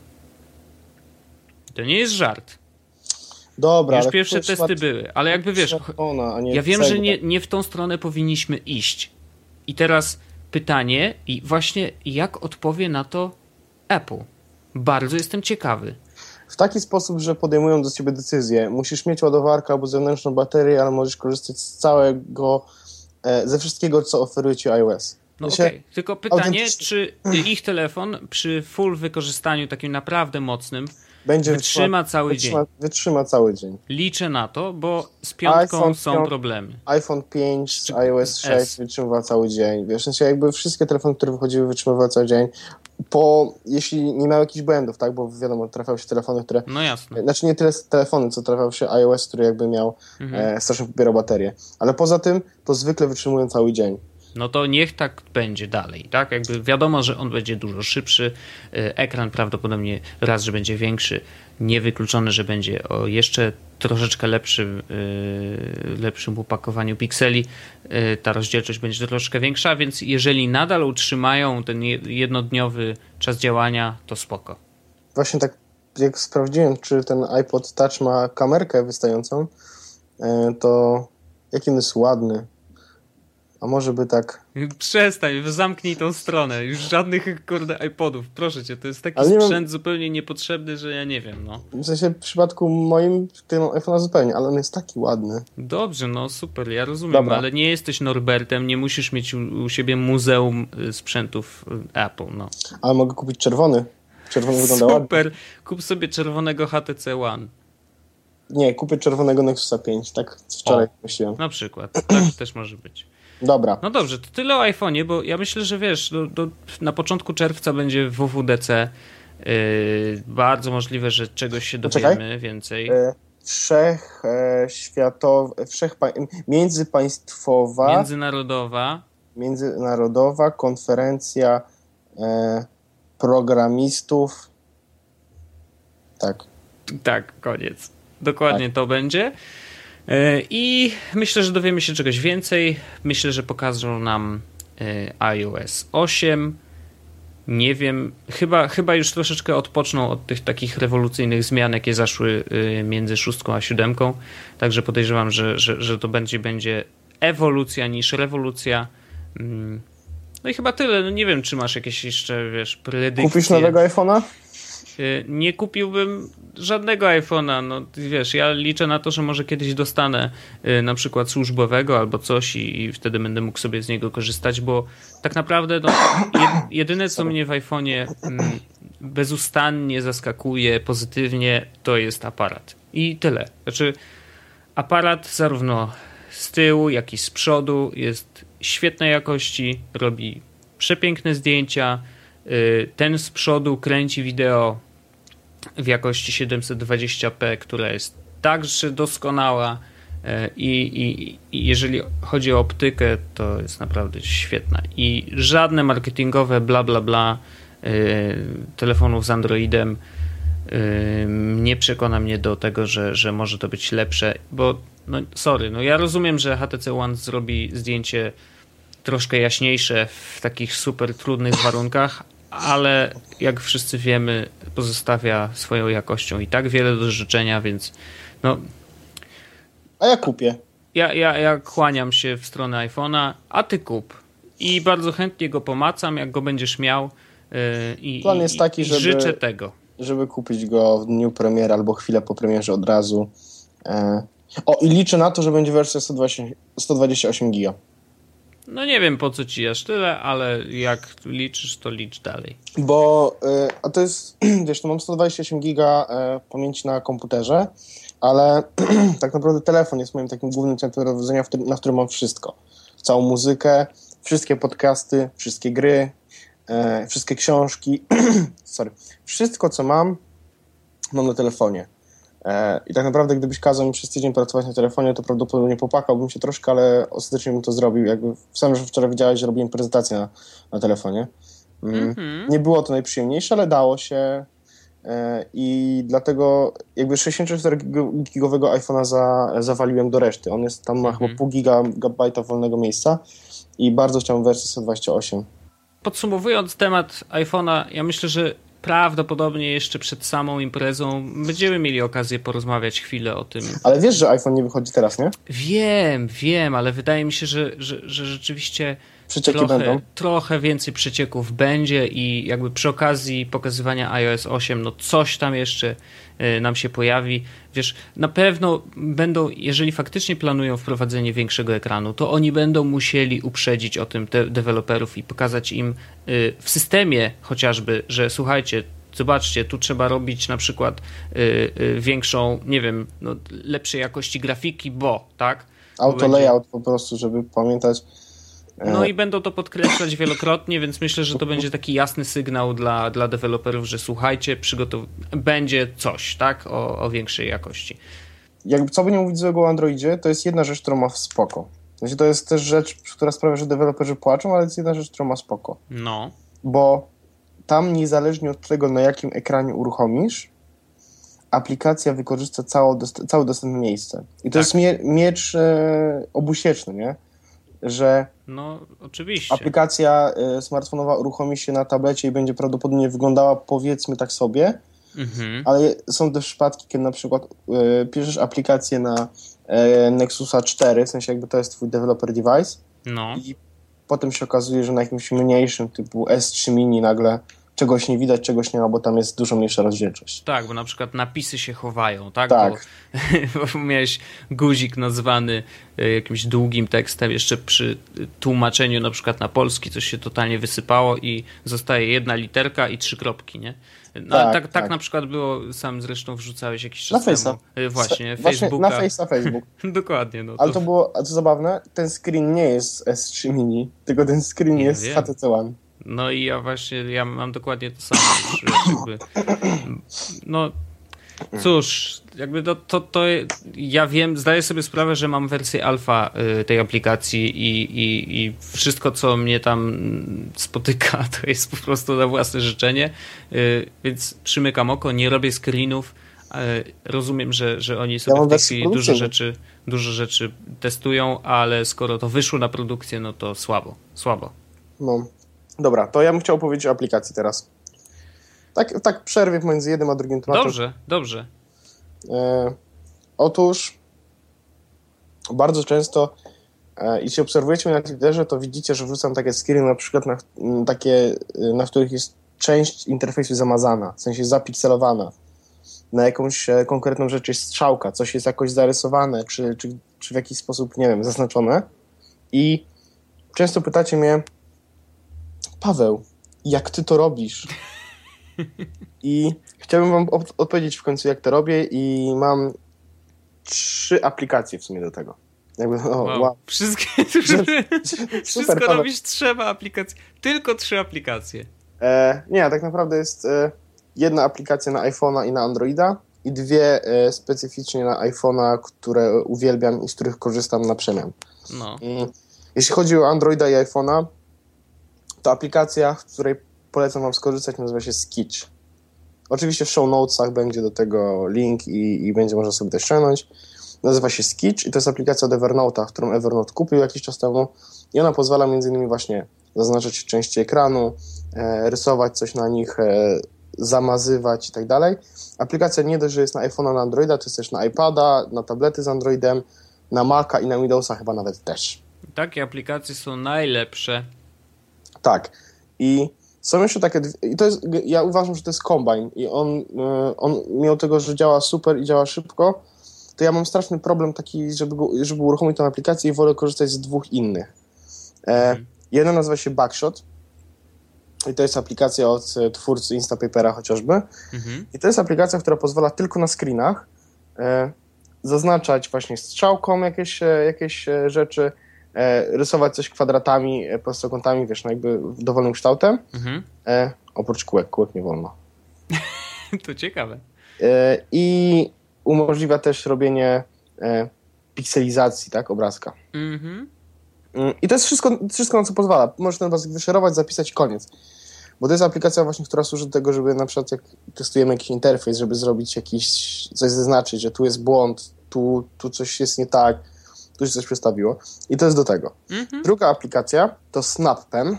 To nie jest żart. Dobra, już ale pierwsze testy mat... były, ale jakby wiesz, ona, ja wiem, że nie, nie w tą stronę powinniśmy iść. I teraz pytanie, i właśnie jak odpowie na to Apple? Bardzo jestem ciekawy. W taki sposób, że podejmują do ciebie decyzję. Musisz mieć ładowarkę albo zewnętrzną baterię, ale możesz korzystać z całego, ze wszystkiego, co oferuje ci iOS. No okej, okay. Tylko pytanie, czy ich telefon przy full wykorzystaniu takim naprawdę mocnym będzie wytrzyma cały wytrzyma, dzień. Wytrzyma cały dzień. Liczę na to, bo z piątką iPhone, są piąt, problemy. iPhone pięć, z iOS sześć wytrzymywał cały dzień. Wiesz, w sensie jakby wszystkie telefony, które wychodziły, wytrzymywały cały dzień. Po, jeśli nie miały jakichś błędów, tak, bo wiadomo, trafiały się telefony, które... No jasne. Znaczy nie tyle telefony, co trafiał się iOS, który jakby miał mhm. e, strasznie pobierał baterię. Ale poza tym, to zwykle wytrzymują cały dzień. no to niech tak będzie dalej, tak? Jakby wiadomo, że on będzie dużo szybszy, ekran prawdopodobnie raz, że będzie większy, niewykluczone, że będzie o jeszcze troszeczkę lepszym, lepszym upakowaniu pikseli, ta rozdzielczość będzie troszkę większa, więc jeżeli nadal utrzymają ten jednodniowy czas działania, to spoko. Właśnie tak jak sprawdziłem, czy ten iPod Touch ma kamerkę wystającą, to jaki on jest ładny. A może by tak... Przestań, zamknij tą stronę. Już żadnych, kurde, iPodów. Proszę cię, to jest taki sprzęt mam... zupełnie niepotrzebny, że ja nie wiem, no. W sensie w przypadku moim, który mam iPhone'a zupełnie, ale on jest taki ładny. Dobrze, no super, ja rozumiem, Dobra. Ale nie jesteś Norbertem, nie musisz mieć u, u siebie muzeum sprzętów Apple, no. Ale mogę kupić czerwony. Czerwony wygląda ładnie. Super, kup sobie czerwonego H T C One. Nie, kupię czerwonego Nexusa pięć, tak wczoraj o, myślałem. Na przykład, tak też może być. Dobra. No dobrze, to tyle o iPhone'ie, bo ja myślę, że wiesz, do, do, na początku czerwca będzie W W D C. Yy, bardzo możliwe, że czegoś się dowiemy Poczekaj. więcej. Yy, wszech e, światowa, wszech międzypaństwowa, międzynarodowa, międzynarodowa konferencja e, programistów. Tak. Tak, koniec. Dokładnie tak. To będzie. I myślę, że dowiemy się czegoś więcej. Myślę, że pokażą nam iOS osiem. Nie wiem, chyba, chyba już troszeczkę odpoczną od tych takich rewolucyjnych zmian, jakie zaszły między szóstką a siódemką. Także podejrzewam, że, że, że to będzie, będzie ewolucja niż rewolucja. No i chyba tyle. No nie wiem, czy masz jakieś jeszcze, wiesz, predykcje. Kupisz nowego iPhone'a? Nie kupiłbym żadnego iPhone'a, no wiesz, ja liczę na to, że może kiedyś dostanę y, na przykład służbowego albo coś i, i wtedy będę mógł sobie z niego korzystać, bo tak naprawdę no, jed, jedyne co mnie w iPhone'ie mm, bezustannie zaskakuje pozytywnie, to jest aparat i tyle. Znaczy aparat zarówno z tyłu, jak i z przodu jest świetnej jakości, robi przepiękne zdjęcia. Ten z przodu kręci wideo w jakości siedemset dwadzieścia p, która jest także doskonała i, i, i jeżeli chodzi o optykę, to jest naprawdę świetna i żadne marketingowe bla bla bla telefonów z Androidem nie przekona mnie do tego, że, że może to być lepsze, bo no sorry, no ja rozumiem, że H T C One zrobi zdjęcie troszkę jaśniejsze w takich super trudnych warunkach, ale jak wszyscy wiemy, pozostawia swoją jakością i tak wiele do życzenia, więc no... A ja kupię. Ja, ja, ja kłaniam się w stronę iPhone'a, a ty kup. I bardzo chętnie go pomacam, jak go będziesz miał yy, i, Plan jest taki, i żeby, życzę tego. Żeby kupić go w dniu premiery albo chwilę po premierze od razu. E... O, i liczę na to, że będzie wersja sto dwadzieścia osiem giga. No nie wiem, po co ci aż tyle, ale jak liczysz, to licz dalej. Bo, y, a to jest, wiesz, to mam sto dwadzieścia osiem giga y, pamięci na komputerze, ale tak naprawdę telefon jest moim takim głównym centrum rozwiązania, na którym mam wszystko. Całą muzykę, wszystkie podcasty, wszystkie gry, y, wszystkie książki, sorry, wszystko co mam, mam na telefonie. I tak naprawdę gdybyś kazał mi przez tydzień pracować na telefonie, to prawdopodobnie popłakałbym się troszkę, ale ostatecznie bym to zrobił. Jakby sam, że wczoraj widziałeś, że robiłem prezentację na, na telefonie. Mm-hmm. Nie było to najprzyjemniejsze, ale dało się i dlatego jakby sześćdziesięcioczterogigowego iPhone'a za, zawaliłem do reszty. On jest tam ma mm-hmm. chyba pół gigabajta wolnego miejsca i bardzo chciałem wersję sto dwadzieścia osiem. Podsumowując temat iPhone'a, ja myślę, że prawdopodobnie jeszcze przed samą imprezą będziemy mieli okazję porozmawiać chwilę o tym. Ale wiesz, że iPhone nie wychodzi teraz, nie? Wiem, wiem, ale wydaje mi się, że, że, że rzeczywiście Przecieki trochę, będą. trochę więcej przecieków będzie i jakby przy okazji pokazywania iOS osiem, no coś tam jeszcze nam się pojawi. Wiesz, na pewno będą, jeżeli faktycznie planują wprowadzenie większego ekranu, to oni będą musieli uprzedzić o tym te deweloperów i pokazać im w systemie chociażby, że słuchajcie, zobaczcie, tu trzeba robić na przykład większą, nie wiem, no, lepszej jakości grafiki, bo, tak? Auto layout po prostu, żeby pamiętać. No i będą to podkreślać wielokrotnie, więc myślę, że to będzie taki jasny sygnał dla, dla deweloperów, że słuchajcie, przygotow- będzie coś, tak, o, o większej jakości. Jakby co by nie mówić złego o Androidzie, to jest jedna rzecz, którą ma w spoko. Znaczy, to jest też rzecz, która sprawia, że deweloperzy płaczą, ale jest jedna rzecz, która ma spoko. No. Bo tam niezależnie od tego, na jakim ekranie uruchomisz, aplikacja wykorzysta całe, dost- całe dostępne miejsce. I to Tak. jest mie- miecz e, obusieczny, nie? Że No, oczywiście. aplikacja e, smartfonowa uruchomi się na tablecie i będzie prawdopodobnie wyglądała, powiedzmy tak sobie, Mhm. ale są też przypadki, kiedy na przykład e, piszesz aplikację na e, Nexusa cztery, w sensie jakby to jest twój developer device, No. i potem się okazuje, że na jakimś mniejszym typu S trzy mini nagle czegoś nie widać, czegoś nie ma, bo tam jest dużo mniejsza rozdzielczość. Tak, bo na przykład napisy się chowają, tak? Tak. Bo, bo miałeś guzik nazwany y, jakimś długim tekstem, jeszcze przy tłumaczeniu na przykład na polski coś się totalnie wysypało i zostaje jedna literka i trzy kropki, nie? No, Tak, tak, tak, tak tak. na przykład było, sam zresztą wrzucałeś jakiś Na czas Face'a. temu. Y, Właśnie, Właśnie Facebooka. na Face, na Facebook. Dokładnie. No, Ale to było, a co zabawne, ten screen nie jest S trzy mini, tylko ten screen Nie jest wiem. H T C One. No i ja właśnie, ja mam dokładnie to samo. Już, jakby, no cóż, jakby to, to, to ja wiem, zdaję sobie sprawę, że mam wersję alfa y, tej aplikacji i, i, i wszystko, co mnie tam spotyka, to jest po prostu na własne życzenie, y, więc przymykam oko, nie robię screenów. y, Rozumiem, że, że oni sobie mam w tej wersję chwili dużo produkcyjną. rzeczy, dużo rzeczy testują, ale skoro to wyszło na produkcję, no to słabo, słabo. No. Dobra, to ja bym chciał powiedzieć o aplikacji teraz. Tak, tak przerwie pomiędzy jednym a drugim tematem. Dobrze, dobrze. E, otóż bardzo często e, jeśli obserwujecie mnie na Twitterze, to widzicie, że wrzucam takie screeny na przykład na, m, takie, y, na których jest część interfejsu zamazana, w sensie zapikselowana. Na jakąś e, konkretną rzecz jest strzałka, coś jest jakoś zarysowane, czy, czy, czy w jakiś sposób, nie wiem, zaznaczone. I często pytacie mnie: Paweł, jak ty to robisz? I chciałbym wam op- odpowiedzieć w końcu, jak to robię, i mam trzy aplikacje w sumie do tego. Jakby, o, Wow. wow. Wszystkie, Super, wszystko Paweł. robisz trzema aplikacji. Tylko trzy aplikacje. E, nie, tak naprawdę jest e, jedna aplikacja na iPhone'a i na Androida i dwie e, specyficznie na iPhone'a, które uwielbiam i z których korzystam na przemian. No. Mm. Jeśli chodzi o Androida i iPhone'a, to aplikacja, z której polecam wam skorzystać, nazywa się Sketch. Oczywiście w show notesach będzie do tego link i, i będzie można sobie to ściągnąć. Nazywa się Sketch i to jest aplikacja od Evernote'a, którą Evernote kupił jakiś czas temu i ona pozwala między innymi właśnie zaznaczać części ekranu, e, rysować coś na nich, e, zamazywać i tak dalej. Aplikacja nie dość, że jest na iPhone'a, na Androida, to jest też na iPada, na tablety z Androidem, na Maca i na Windowsa chyba nawet też. Takie aplikacje są najlepsze. Tak. I są jeszcze takie, dwie- i to jest, ja uważam, że to jest Combine i on, y, on mimo tego, że działa super i działa szybko, to ja mam straszny problem taki, żeby, go, żeby uruchomić tę aplikację i wolę korzystać z dwóch innych. E, Mhm. Jedna nazywa się Backshot i to jest aplikacja od e, twórcy Instapapera chociażby. Mhm. I to jest aplikacja, która pozwala tylko na screenach e, zaznaczać właśnie strzałką jakieś, e, jakieś e, rzeczy, e, rysować coś kwadratami, e, prostokątami, wiesz, no jakby dowolnym kształtem. Mhm. E, oprócz kółek, kółek nie wolno. To ciekawe. E, I umożliwia też robienie e, pikselizacji, tak, obrazka. Mhm. Mm, I to jest wszystko, wszystko, na co pozwala. Możesz ten obrazek wyszerować, zapisać, koniec. Bo to jest aplikacja właśnie, która służy do tego, żeby na przykład jak testujemy jakiś interfejs, żeby zrobić jakiś, coś zaznaczyć, że tu jest błąd, tu, tu coś jest nie tak, tu się coś przestawiło. I to jest do tego. Mhm. Druga aplikacja to SnapPen,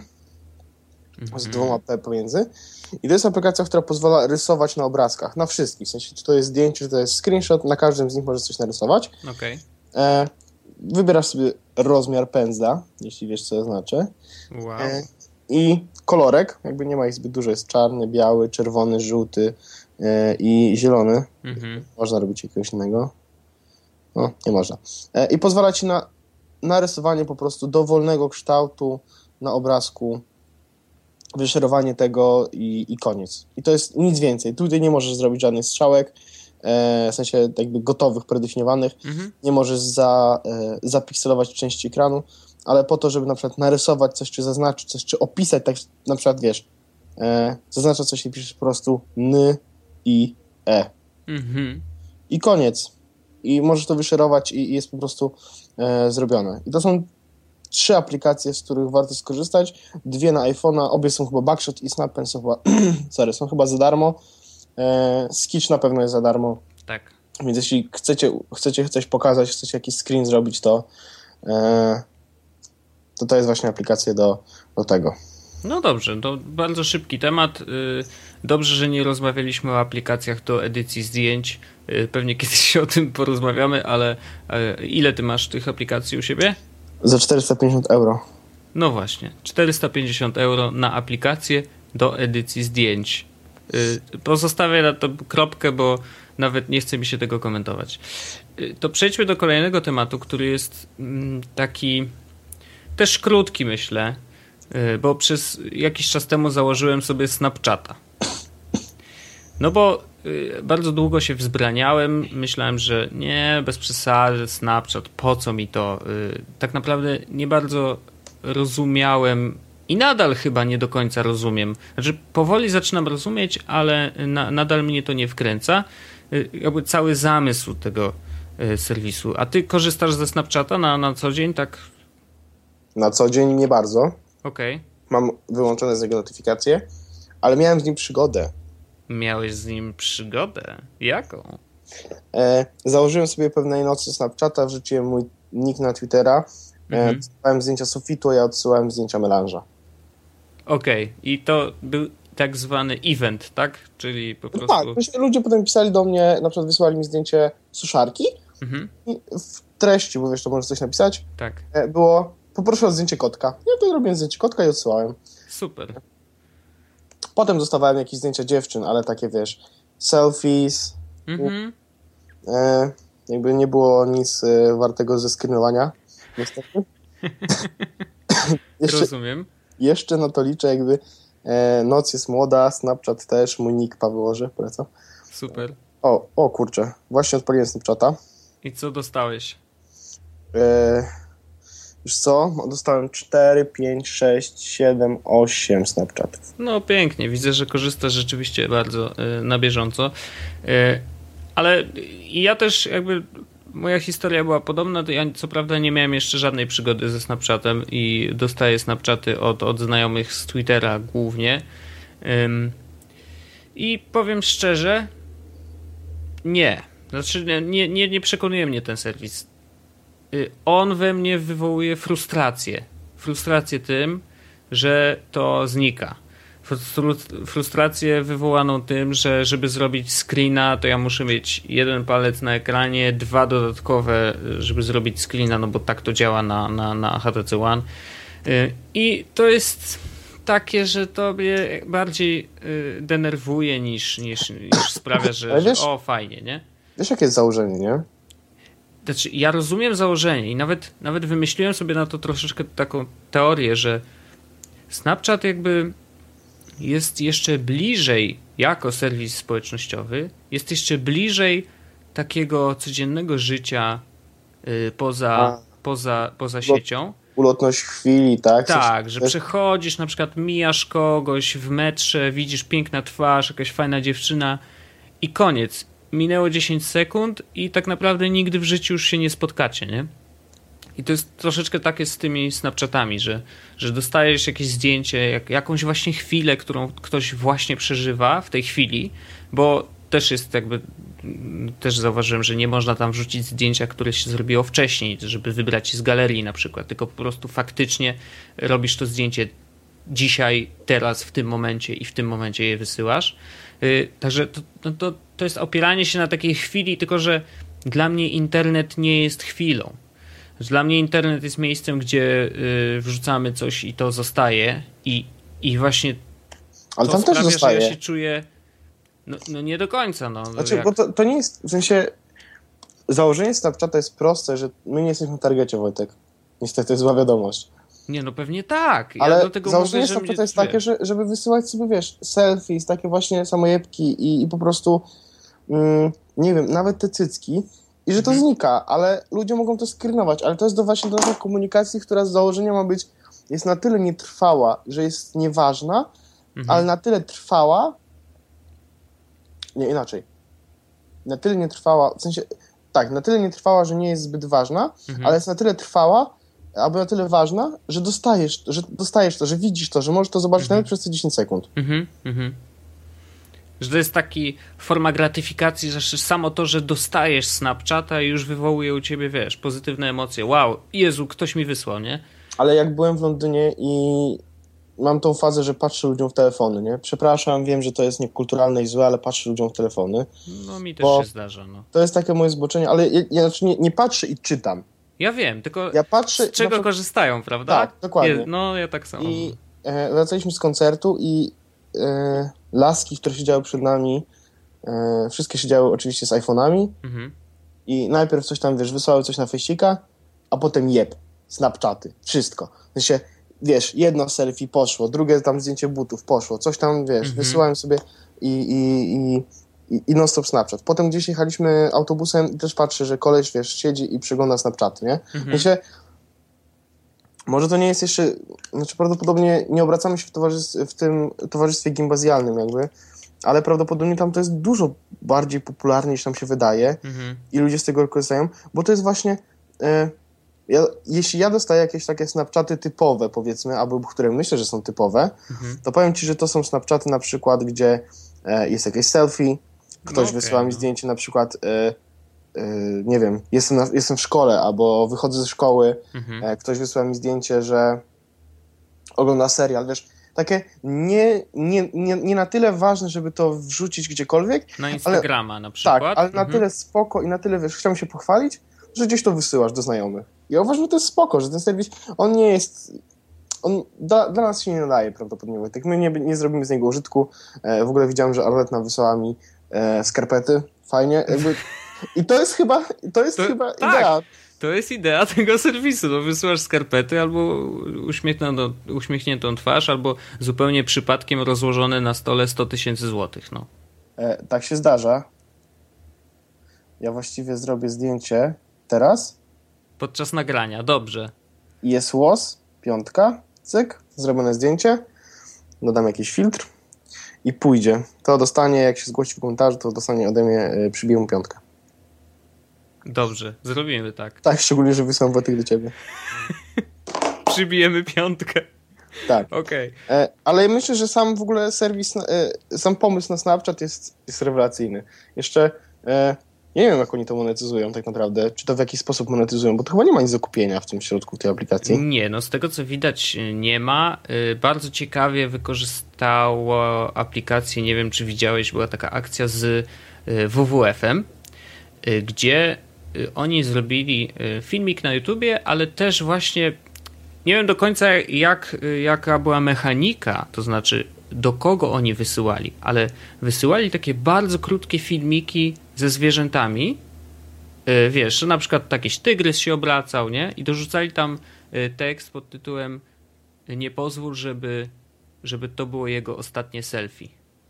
z Mhm. dwoma P pomiędzy. I to jest aplikacja, która pozwala rysować na obrazkach, na wszystkich. W sensie, czy to jest zdjęcie, czy to jest screenshot, na każdym z nich możesz coś narysować. Okej. E, wybierasz sobie rozmiar pędzla, jeśli wiesz, co to znaczy. Wow. E, I kolorek, jakby nie ma ich zbyt dużo, jest czarny, biały, czerwony, żółty e, i zielony. Mhm. Można robić jakiegoś innego. No, nie można. E, I pozwala ci na narysowanie po prostu dowolnego kształtu na obrazku, wyszerowanie tego i, i koniec. I to jest nic więcej. Tutaj nie możesz zrobić żadnych strzałek, e, w sensie jakby gotowych, predefiniowanych. Mhm. Nie możesz za, e, zapikselować części ekranu, ale po to, żeby na przykład narysować coś, czy zaznaczyć coś, czy opisać, tak na przykład, wiesz, e, zaznacza coś i piszesz po prostu n, i, e. Mhm. I koniec. I możesz to wyszerować i, i jest po prostu e, zrobione. I to są trzy aplikacje, z których warto skorzystać. Dwie na iPhone'a, obie są chyba Backshot i SnapPen są chyba, sorry, są chyba za darmo. E, Sketch na pewno jest za darmo. Tak. Więc jeśli chcecie, chcecie coś pokazać, chcecie jakiś screen zrobić, to e, to, to jest właśnie aplikacja do, do tego. No dobrze, to bardzo szybki temat. Dobrze, że nie rozmawialiśmy o aplikacjach do edycji zdjęć. Pewnie kiedyś o tym porozmawiamy, ale ile ty masz tych aplikacji u siebie? Za czterysta pięćdziesiąt euro. No właśnie, czterysta pięćdziesiąt euro na aplikację do edycji zdjęć. Pozostawię na to kropkę, bo nawet nie chce mi się tego komentować. To przejdźmy do kolejnego tematu, który jest taki też krótki, myślę, bo przez jakiś czas temu założyłem sobie Snapchata. No bo bardzo długo się wzbraniałem, myślałem, że nie, bez przesady, Snapchat, po co mi to? Tak naprawdę nie bardzo rozumiałem i nadal chyba nie do końca rozumiem. Znaczy powoli zaczynam rozumieć, ale na, nadal mnie to nie wkręca. Jakby cały zamysł tego serwisu. A ty korzystasz ze Snapchata na, na co dzień, tak? Na co dzień nie bardzo. Okej. Okay. Mam wyłączone z niego notyfikacje, ale miałem z nim przygodę. Miałeś z nim przygodę? Jaką? E, założyłem sobie pewnej nocy Snapchata, wrzuciłem mój nick na Twittera, mhm. e, odsyłałem zdjęcia sufitu, a ja odsyłałem zdjęcia melanża. Okej, okay. I to był tak zwany event, tak? Czyli po prostu... Tak, myślę, ludzie potem pisali do mnie, na przykład wysłali mi zdjęcie suszarki mhm. i w treści, bo wiesz, to możesz coś napisać, tak. e, było poproszę o zdjęcie kotka. Ja to robiłem zdjęcie kotka i odsyłałem. Super. Potem dostawałem jakieś zdjęcia dziewczyn, ale takie, wiesz, selfies. Mhm. E, jakby nie było nic e, wartego ze screenowania. Niestety. jeszcze, Rozumiem. Jeszcze na to liczę, jakby e, noc jest młoda, Snapchat też, mój nick Paweł Orzy, polecam. Super. O, o kurczę, właśnie odpaliłem Snapchata. I co dostałeś? E, Wiesz co? Dostałem cztery, pięć, sześć, siedem, osiem Snapchatów. No pięknie, widzę, że korzystasz rzeczywiście bardzo y, na bieżąco. Y, ale ja też jakby, moja historia była podobna. Ja co prawda nie miałem jeszcze żadnej przygody ze Snapchatem i dostaję Snapchaty od, od znajomych z Twittera głównie. Ym, I powiem szczerze, nie. Znaczy nie, nie, nie przekonuje mnie ten serwis. On we mnie wywołuje frustrację. Frustrację tym, że to znika. Frustrację wywołaną tym, że żeby zrobić screena, to ja muszę mieć jeden palec na ekranie, dwa dodatkowe, żeby zrobić screena, no bo tak to działa na, na, na H T C One. I to jest takie, że to mnie bardziej denerwuje niż, niż, niż sprawia, że, wiesz, że o, fajnie, nie? Wiesz, jakie jest założenie, nie? Znaczy, ja rozumiem założenie i nawet, nawet wymyśliłem sobie na to troszeczkę taką teorię, że Snapchat jakby jest jeszcze bliżej jako serwis społecznościowy, jest jeszcze bliżej takiego codziennego życia yy, poza, poza, poza siecią. Ulotność chwili, tak? Tak, Coś, że też... przechodzisz, na przykład mijasz kogoś w metrze, widzisz piękna twarz, jakaś fajna dziewczyna i koniec. Minęło dziesięć sekund i tak naprawdę nigdy w życiu już się nie spotkacie, nie? I to jest troszeczkę takie z tymi Snapchatami, że, że dostajesz jakieś zdjęcie, jak, jakąś właśnie chwilę, którą ktoś właśnie przeżywa w tej chwili, bo też jest jakby, też zauważyłem, że nie można tam wrzucić zdjęcia, które się zrobiło wcześniej, żeby wybrać je z galerii na przykład, tylko po prostu faktycznie robisz to zdjęcie dzisiaj, teraz, w tym momencie i w tym momencie je wysyłasz. Yy, także to, no to, to jest opieranie się na takiej chwili, tylko że dla mnie internet nie jest chwilą. Dla mnie internet jest miejscem, gdzie yy, wrzucamy coś i to zostaje i, i właśnie ale to tam sprawia, też zostaje. że ja się czuję no, no nie do końca. No, znaczy, jak... bo to, to nie jest, w sensie założenie Snapchata jest proste, że my nie jesteśmy w targecie, Wojtek. Niestety, to jest zła wiadomość. Nie, no pewnie tak. Ja ale do tego założenie mówię, Snapchata mnie... jest takie, że, żeby wysyłać sobie, wiesz, selfies, takie właśnie samojebki i, i po prostu mm, nie wiem, nawet te cycki i że to mhm. znika, ale ludzie mogą to screenować, ale to jest do właśnie do takiej komunikacji, która z założenia ma być, jest na tyle nietrwała, że jest nieważna, mhm. ale na tyle trwała, nie, inaczej, na tyle nie trwała, w sensie, tak, na tyle nie trwała, że nie jest zbyt ważna, mhm. ale jest na tyle trwała, albo na tyle ważna, że dostajesz, że dostajesz to, że widzisz to, że możesz to zobaczyć Mhm. nawet przez te dziesięć sekund. Mhm, mhm. Że to jest taki forma gratyfikacji, że samo to, że dostajesz Snapchata już wywołuje u ciebie, wiesz, pozytywne emocje. Wow, Jezu, ktoś mi wysłał, nie? Ale jak byłem w Londynie i mam tą fazę, że patrzę ludziom w telefony, nie? Przepraszam, wiem, że to jest niekulturalne i złe, ale patrzę ludziom w telefony. No mi też Bo się zdarza, no. To jest takie moje zboczenie, ale ja, ja znaczy nie, nie patrzę i czytam. Ja wiem, tylko Ja patrzę... z czego na przykład- korzystają, prawda? Tak, dokładnie. Je, no, ja tak samo. I e, wracaliśmy z koncertu i e, laski, które siedziały przed nami, e, wszystkie siedziały oczywiście z iPhone'ami Mhm. i najpierw coś tam, wiesz, wysłały coś na fejsika, a potem jeb, Snapchaty, wszystko. W sensie, wiesz, jedno selfie poszło, drugie tam zdjęcie butów poszło, coś tam, wiesz, Mhm. wysyłałem sobie i, i, i, i, i non-stop Snapchat. Potem gdzieś jechaliśmy autobusem i też patrzę, że koleś, wiesz, siedzi i przegląda Snapchaty, nie? Mhm. Myślę, może to nie jest jeszcze, znaczy prawdopodobnie nie obracamy się w, towarzystw- w tym towarzystwie gimbazjalnym jakby, ale prawdopodobnie tam to jest dużo bardziej popularne niż nam się wydaje Mhm. i ludzie z tego korzystają, bo to jest właśnie, e, ja, jeśli ja dostaję jakieś takie Snapchaty typowe powiedzmy, albo które myślę, że są typowe, Mhm. to powiem ci, że to są Snapchaty na przykład, gdzie e, jest jakieś selfie, ktoś No okej, wysyła mi no. zdjęcie na przykład, e, e, nie wiem, jestem, na, jestem w szkole albo wychodzę ze szkoły, Mhm. E, ktoś wysłał mi zdjęcie, że ogląda serial, wiesz, takie nie, nie, nie, nie na tyle ważne, żeby to wrzucić gdziekolwiek, Na Instagrama na przykład. tak, ale na Mhm. tyle spoko i na tyle, wiesz, chciałem się pochwalić, że gdzieś to wysyłasz do znajomych. I ja uważam, że to jest spoko, że ten serwis, on nie jest, on dla, dla nas się nie nadaje prawdopodobnie, Wojtek. My nie, nie zrobimy z niego użytku. E, w ogóle widziałem, że Arleta wysłała mi e, skarpety, fajnie, jakby, i to jest chyba, to jest To- chyba tak. idea. To jest idea tego serwisu. No, wysyłasz skarpety albo uśmiechniętą, uśmiechniętą twarz, albo zupełnie przypadkiem rozłożone na stole sto tysięcy złotych. No. E, tak się zdarza. Ja właściwie zrobię zdjęcie teraz Podczas nagrania, dobrze. i jest łos, piątka, cyk, zrobione zdjęcie, dodam jakiś filtr i pójdzie. To dostanie, jak się zgłosi w komentarzu, to dostanie ode mnie, e, przybiję mu piątkę. Dobrze, zrobimy tak. Tak, szczególnie, że wysłałem Wojtek do ciebie. Przybijemy piątkę. Tak. Okej. E, ale myślę, że sam w ogóle serwis, e, sam pomysł na Snapchat jest, jest rewelacyjny. Jeszcze e, nie wiem, jak oni to monetyzują tak naprawdę, czy to w jakiś sposób monetyzują, bo to chyba nie ma nic do kupienia w tym środku tej aplikacji. Nie, no z tego co widać nie ma. Y, Bardzo ciekawie wykorzystało aplikację, nie wiem czy widziałeś, była taka akcja z y, W W F-em, y, gdzie y, oni zrobili y, filmik na YouTubie, ale też właśnie nie wiem do końca jak, y, jaka była mechanika, to znaczy do kogo oni wysyłali, ale wysyłali takie bardzo krótkie filmiki ze zwierzętami. Y, Wiesz, że na przykład jakiś tygrys się obracał, nie? I dorzucali tam y, tekst pod tytułem nie pozwól, żeby, żeby to było jego ostatnie selfie.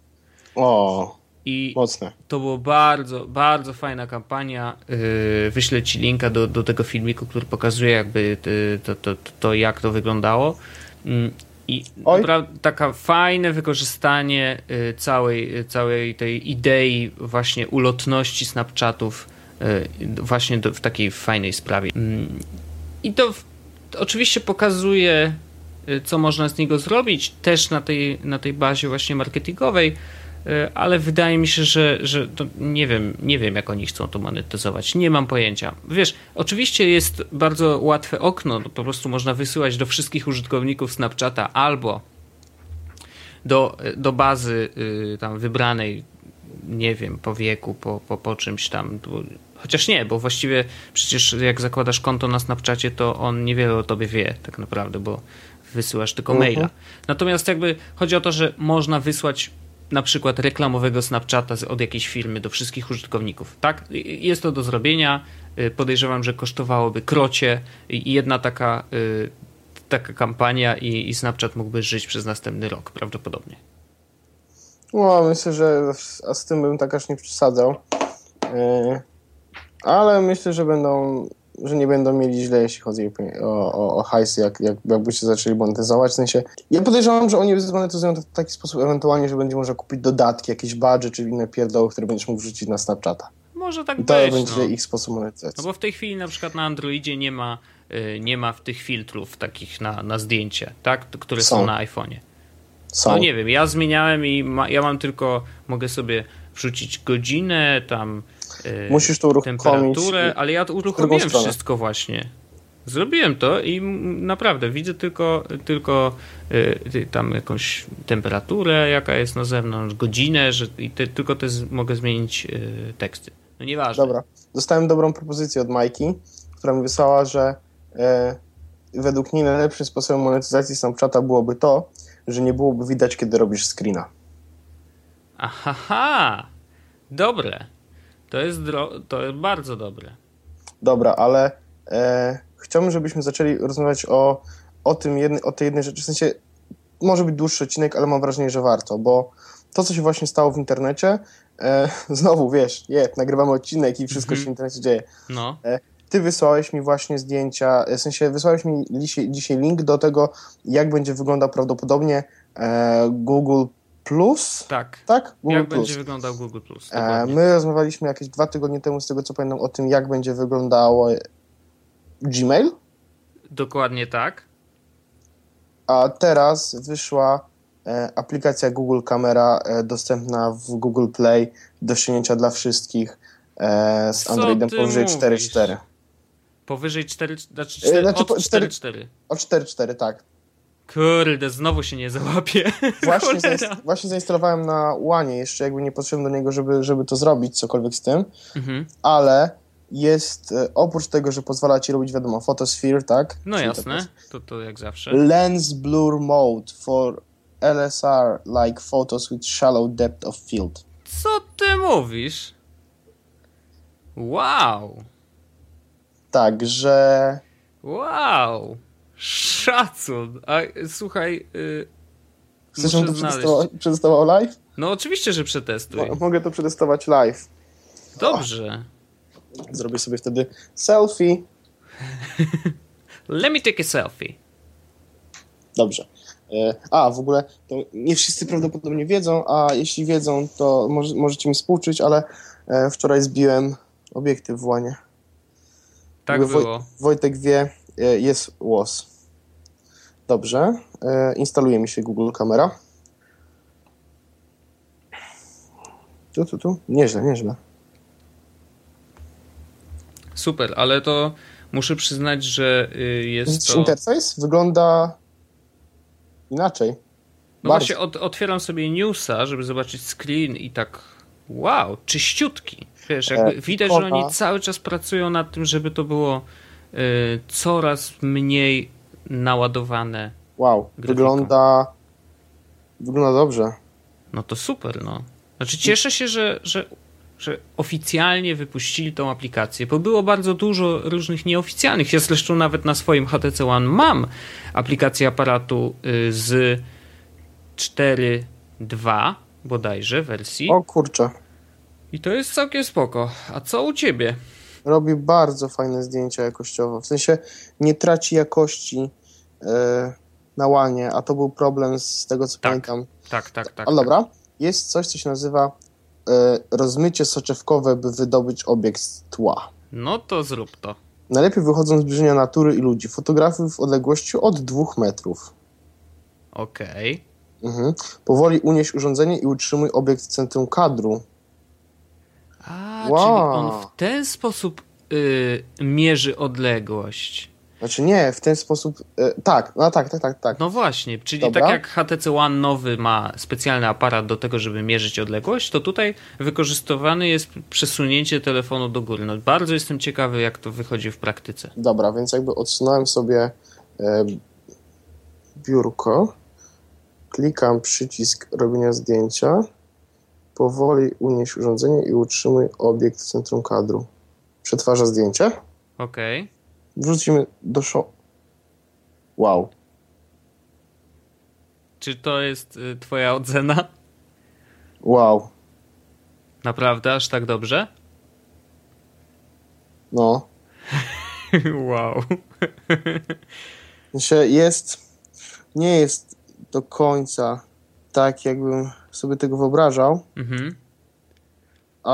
O, I mocne. to było bardzo, bardzo fajna kampania. Yy, wyślę ci linka do, do tego filmiku, który pokazuje jakby y, to, to, to, to jak to wyglądało. Mm, I Oj. naprawdę taka fajne wykorzystanie y, całej, y, całej tej idei właśnie ulotności Snapchatów y, właśnie do, w takiej fajnej sprawie. Mm, I to w, oczywiście pokazuje, y, co można z niego zrobić, też na tej, na tej bazie właśnie marketingowej, y, ale wydaje mi się, że, że to nie wiem, nie wiem, jak oni chcą to monetyzować. Nie mam pojęcia. Wiesz, oczywiście jest bardzo łatwe okno, no, po prostu można wysyłać do wszystkich użytkowników Snapchata albo do, do bazy y, tam wybranej, nie wiem, po wieku, po, po, po czymś tam. Chociaż nie, bo właściwie przecież jak zakładasz konto na Snapchacie, to on niewiele o tobie wie tak naprawdę, bo wysyłasz tylko Mhm. maila. Natomiast jakby chodzi o to, że można wysłać na przykład reklamowego Snapchata z- od jakiejś firmy do wszystkich użytkowników. Tak? I- Jest to do zrobienia. Y, Podejrzewam, że kosztowałoby krocie i jedna taka, y, taka kampania i, i Snapchat mógłby żyć przez następny rok prawdopodobnie. No, myślę, że a z tym bym tak aż nie przesadzał. Yy, ale myślę, że będą, że nie będą mieli źle, jeśli chodzi o, o, o hajsy, jak, jak, jakby się zaczęli monetyzować. W sensie, ja podejrzewam, że oni zmonetyzują to w taki sposób ewentualnie, że będzie można kupić dodatki, jakieś badże czy inne pierdoły, które będziesz mógł wrzucić na Snapchata. Może tak I to być. będzie No. ich sposób monetyzacji. No bo w tej chwili na przykład na Androidzie nie ma y, nie ma w tych filtrów takich na, na zdjęcie, tak? Które Są. są na iPhone'ie. Są. No nie wiem, ja zmieniałem i ma, ja mam tylko, mogę sobie wrzucić godzinę, tam y, Musisz to uruchomić temperaturę, ale ja to uruchomiłem stronę. wszystko właśnie. Zrobiłem to i m- naprawdę widzę tylko, tylko y, tam jakąś temperaturę, jaka jest na zewnątrz, godzinę, że i te, tylko te z, mogę zmienić y, teksty. No nieważne. Dobra. Dostałem dobrą propozycję od Majki, która mi wysłała, że e, według niej najlepszym sposobem monetyzacji Snapchata byłoby to, że nie byłoby widać, kiedy robisz screena. Ahaha! Dobre. To jest, dro- to jest bardzo dobre. Dobra, ale e, chciałbym, żebyśmy zaczęli rozmawiać o, o, tym jednej, o tej jednej rzeczy. W sensie, może być dłuższy odcinek, ale mam wrażenie, że warto, bo to, co się właśnie stało w internecie, e, znowu, wiesz, je, nagrywamy odcinek i wszystko Mhm. się w internecie dzieje. No. E, ty wysłałeś mi właśnie zdjęcia, w sensie wysłałeś mi dzisiaj, dzisiaj link do tego, jak będzie wyglądał prawdopodobnie e, Google Plus, Tak. tak? Google Jak Plus. będzie wyglądał Google Plus? E, my rozmawialiśmy jakieś dwa tygodnie temu, z tego co pamiętam, o tym, jak będzie wyglądało Gmail, Dokładnie tak. a teraz wyszła e, aplikacja Google Camera e, dostępna w Google Play do ściągnięcia dla wszystkich e, z Co Androidem ty powyżej mówisz? cztery cztery. Powyżej cztery, znaczy E, cztery, znaczy po- od cztery- cztery cztery. O cztery cztery, tak. Kurde, znowu się nie załapie. Właśnie, Cholera. zainst- właśnie zainstalowałem na Łanie, jeszcze jakby nie potrzebłem do niego, żeby, żeby to zrobić, cokolwiek z tym, Mhm. ale jest, e, oprócz tego, że pozwala ci robić, wiadomo, photosphere, tak? No Czyli jasne, to to, to jak zawsze. Lens blur mode for L S R like photos with shallow depth of field. Co ty mówisz? Wow, Także wow, szacun. A słuchaj, yy, chcesz, muszę żebym to znaleźć. przetestował, przetestował live? No oczywiście, że przetestuj. Mo- mogę to przetestować live. Dobrze. Zrobię sobie wtedy selfie. Let me take a selfie. Dobrze. E, A, w ogóle to nie wszyscy prawdopodobnie wiedzą, a jeśli wiedzą, to może, możecie mi współczuć, ale e, wczoraj zbiłem obiektyw w Łanie. Tak Jakby Woj- było. Wojtek wie, e, jest łos. Dobrze. E, instaluje mi się Google Kamera. Tu, tu, tu. Nieźle, nieźle. Super, ale to muszę przyznać, że y, jest Widzisz to... interfejs? Wygląda inaczej. No Bardzo. właśnie od, otwieram sobie newsa, żeby zobaczyć screen i tak wow, czyściutki. Wiesz, jakby E, widać, że ikona. oni cały czas pracują nad tym, żeby to było y, coraz mniej naładowane. Wow, Grafika. wygląda wygląda dobrze. No to super, no. Znaczy cieszę się, że, że, że oficjalnie wypuścili tą aplikację, bo było bardzo dużo różnych nieoficjalnych. Ja zresztą nawet na swoim H T C One mam aplikację aparatu y, z cztery dwa bodajże wersji. O kurczę, I to jest całkiem spoko. A co u ciebie? robi bardzo fajne zdjęcia jakościowo. W sensie nie traci jakości e, na łanie, a to był problem z tego, co Tak. pamiętam. Tak, tak, tak. Ale dobra, jest coś, co się nazywa e, rozmycie soczewkowe, by wydobyć obiekt z tła. No to zrób to. Najlepiej wychodzą z zbliżenia natury i ludzi. Fotografuj w odległości od dwóch metrów. Okej. Mhm. Powoli unieś urządzenie i utrzymuj obiekt w centrum kadru. A, Wow. czyli on w ten sposób y, mierzy odległość. Znaczy nie, w ten sposób... E, tak, no tak, tak, tak, tak. No właśnie, czyli Dobra. tak jak H T C One nowy ma specjalny aparat do tego, żeby mierzyć odległość, to tutaj wykorzystywany jest przesunięcie telefonu do góry. No bardzo jestem ciekawy, jak to wychodzi w praktyce. Dobra, więc jakby odsunąłem sobie e, biurko, klikam przycisk robienia zdjęcia, powoli unieś urządzenie i utrzymuj obiekt w centrum kadru. Przetwarza zdjęcie. Okej. Wrzucimy do show. Wow. Czy to jest y, twoja ocena? Wow. Naprawdę, aż tak dobrze? No. Wow. Znaczy jest, nie jest do końca tak, jakbym sobie tego wyobrażał, Mhm.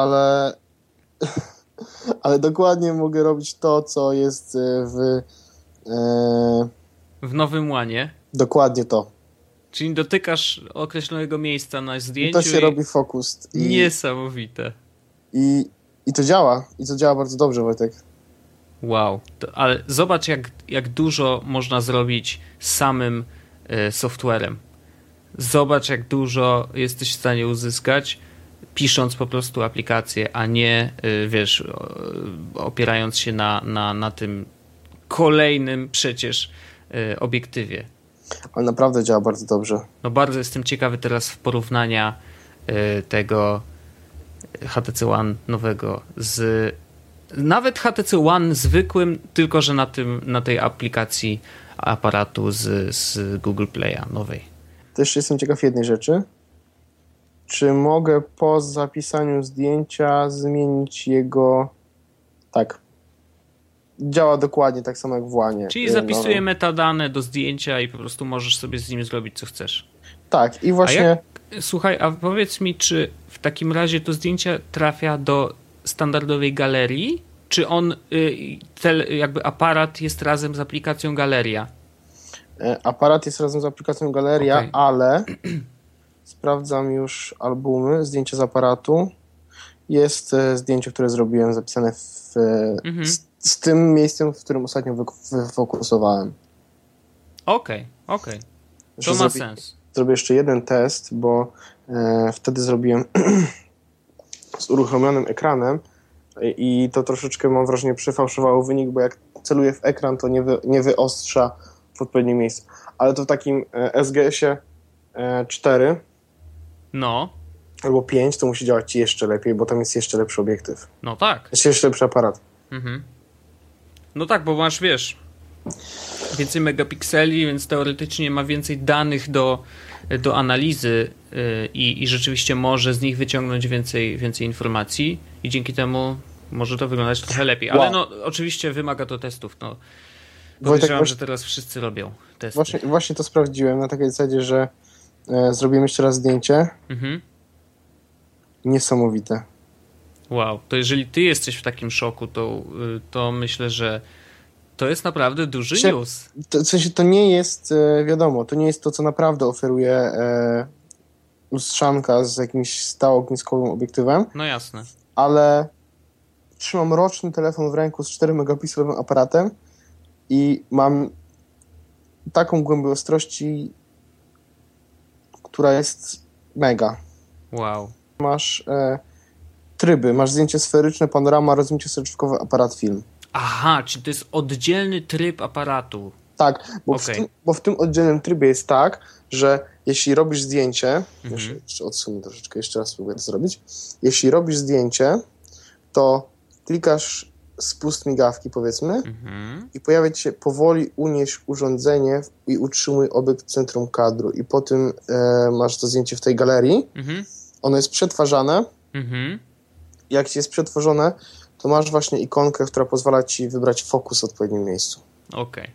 ale, ale dokładnie mogę robić to, co jest w E, w nowym łanie. dokładnie to. Czyli dotykasz określonego miejsca na I zdjęciu. to się i... robi fokus. I, Niesamowite. i, I to działa. I to działa bardzo dobrze, Wojtek. Wow. To, ale zobacz, jak, jak dużo można zrobić z samym y, softwarem. Zobacz, jak dużo jesteś w stanie uzyskać, pisząc po prostu aplikację, a nie, y, wiesz, y, opierając się na, na, na tym kolejnym przecież y, obiektywie. Ale naprawdę działa bardzo dobrze. No bardzo jestem ciekawy teraz porównania y, tego H T C One nowego z nawet H T C One zwykłym, tylko że na tym, na tej aplikacji aparatu z, z Google Play'a nowej. Też jestem ciekaw jednej rzeczy. Czy mogę po zapisaniu zdjęcia zmienić jego... Tak. Działa dokładnie tak samo jak w łanie. Czyli zapisuje metadane do zdjęcia i po prostu możesz sobie z nim zrobić co chcesz. Tak i właśnie... A jak, słuchaj, a powiedz mi, czy w takim razie to zdjęcie trafia do standardowej galerii, czy on, tel, jakby aparat jest razem z aplikacją Galeria? Aparat jest razem z aplikacją Galeria, okay. ale sprawdzam już albumy, zdjęcia z aparatu. Jest zdjęcie, które zrobiłem, zapisane w, mhm. z, z tym miejscem, w którym ostatnio wyfokusowałem. Okej, okay, okej. Okay. To ma zrobi, sens. Zrobię jeszcze jeden test, bo e, wtedy zrobiłem z uruchomionym ekranem i to troszeczkę, mam wrażenie, przefałszowało wynik, bo jak celuję w ekran, to nie, wy, nie wyostrza w odpowiednim miejscu. Ale to w takim S G S-ie cztery no. albo pięć to musi działać jeszcze lepiej, bo tam jest jeszcze lepszy obiektyw. No tak. Jest jeszcze lepszy aparat. Mhm. No tak, bo masz, wiesz, więcej megapikseli, więc teoretycznie ma więcej danych do, do analizy yy, i, i rzeczywiście może z nich wyciągnąć więcej, więcej informacji i dzięki temu może to wyglądać trochę lepiej. Ale wow. no oczywiście wymaga to testów. No. Podejrzewam, że teraz wszyscy robią testy. Właśnie, właśnie to sprawdziłem na takiej zasadzie, że e, zrobiłem jeszcze raz zdjęcie. Mhm. Niesamowite. Wow, to jeżeli ty jesteś w takim szoku, to, to myślę, że to jest naprawdę duży w sensie, news. To, w sensie to nie jest, e, wiadomo, to nie jest to, co naprawdę oferuje e, lustrzanka z jakimś stałoogniskowym obiektywem. No jasne. Ale trzymam roczny telefon w ręku z czterech megapikselowym aparatem i mam taką głębię ostrości, która jest mega. Wow. Masz e, tryby, masz zdjęcie sferyczne, panorama, rozmycie soczewkowe, aparat, film. Aha, czyli to jest oddzielny tryb aparatu. Tak, bo, okay. w tym, bo w tym oddzielnym trybie jest tak, że jeśli robisz zdjęcie, mhm. jeszcze, jeszcze odsunę troszeczkę, jeszcze raz spróbuję to zrobić. Jeśli robisz zdjęcie, to klikasz spust migawki, powiedzmy, mhm. i pojawia ci się powoli unieś urządzenie i utrzymuj obiekt w centrum kadru i po tym e, masz to zdjęcie w tej galerii. Mhm. Ono jest przetwarzane. Mhm. Jak ci jest przetworzone, to masz właśnie ikonkę, która pozwala ci wybrać fokus w odpowiednim miejscu. Okej. Okay.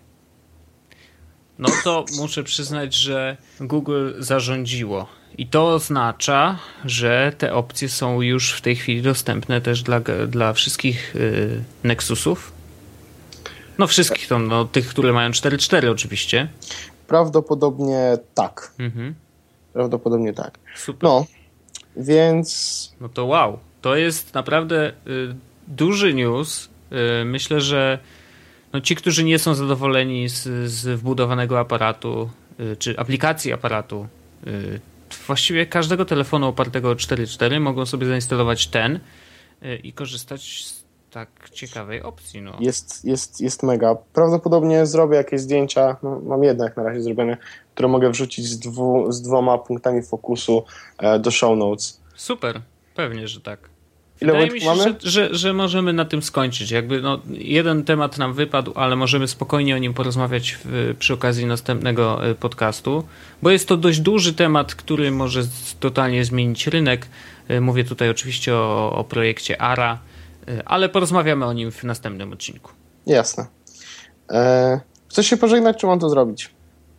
No to muszę przyznać, że Google zarządziło. I to oznacza, że te opcje są już w tej chwili dostępne też dla, dla wszystkich yy, Nexusów. No wszystkich, to, no, tych, które mają cztery cztery oczywiście. Prawdopodobnie tak. Mhm. Prawdopodobnie tak. Super. No, więc... No to wow. To jest naprawdę y, duży news. Y, myślę, że no, ci, którzy nie są zadowoleni z, z wbudowanego aparatu, y, czy aplikacji aparatu, y, właściwie każdego telefonu opartego o cztery cztery mogą sobie zainstalować ten y, i korzystać z tak ciekawej opcji. No. Jest, jest, jest mega. Prawdopodobnie zrobię jakieś zdjęcia, no, mam jedno jak na razie zrobione, które mogę wrzucić z, dwu, z dwoma punktami fokusu e, do show notes. Super, pewnie, że tak. Ile Wydaje mi się, mamy? że, że, że możemy na tym skończyć. Jakby no, jeden temat nam wypadł, ale możemy spokojnie o nim porozmawiać w, przy okazji następnego podcastu, bo jest to dość duży temat, który może totalnie zmienić rynek. Mówię tutaj oczywiście o, o projekcie Ara, ale porozmawiamy o nim w następnym odcinku. Jasne. E, chcesz się pożegnać, czy mam to zrobić?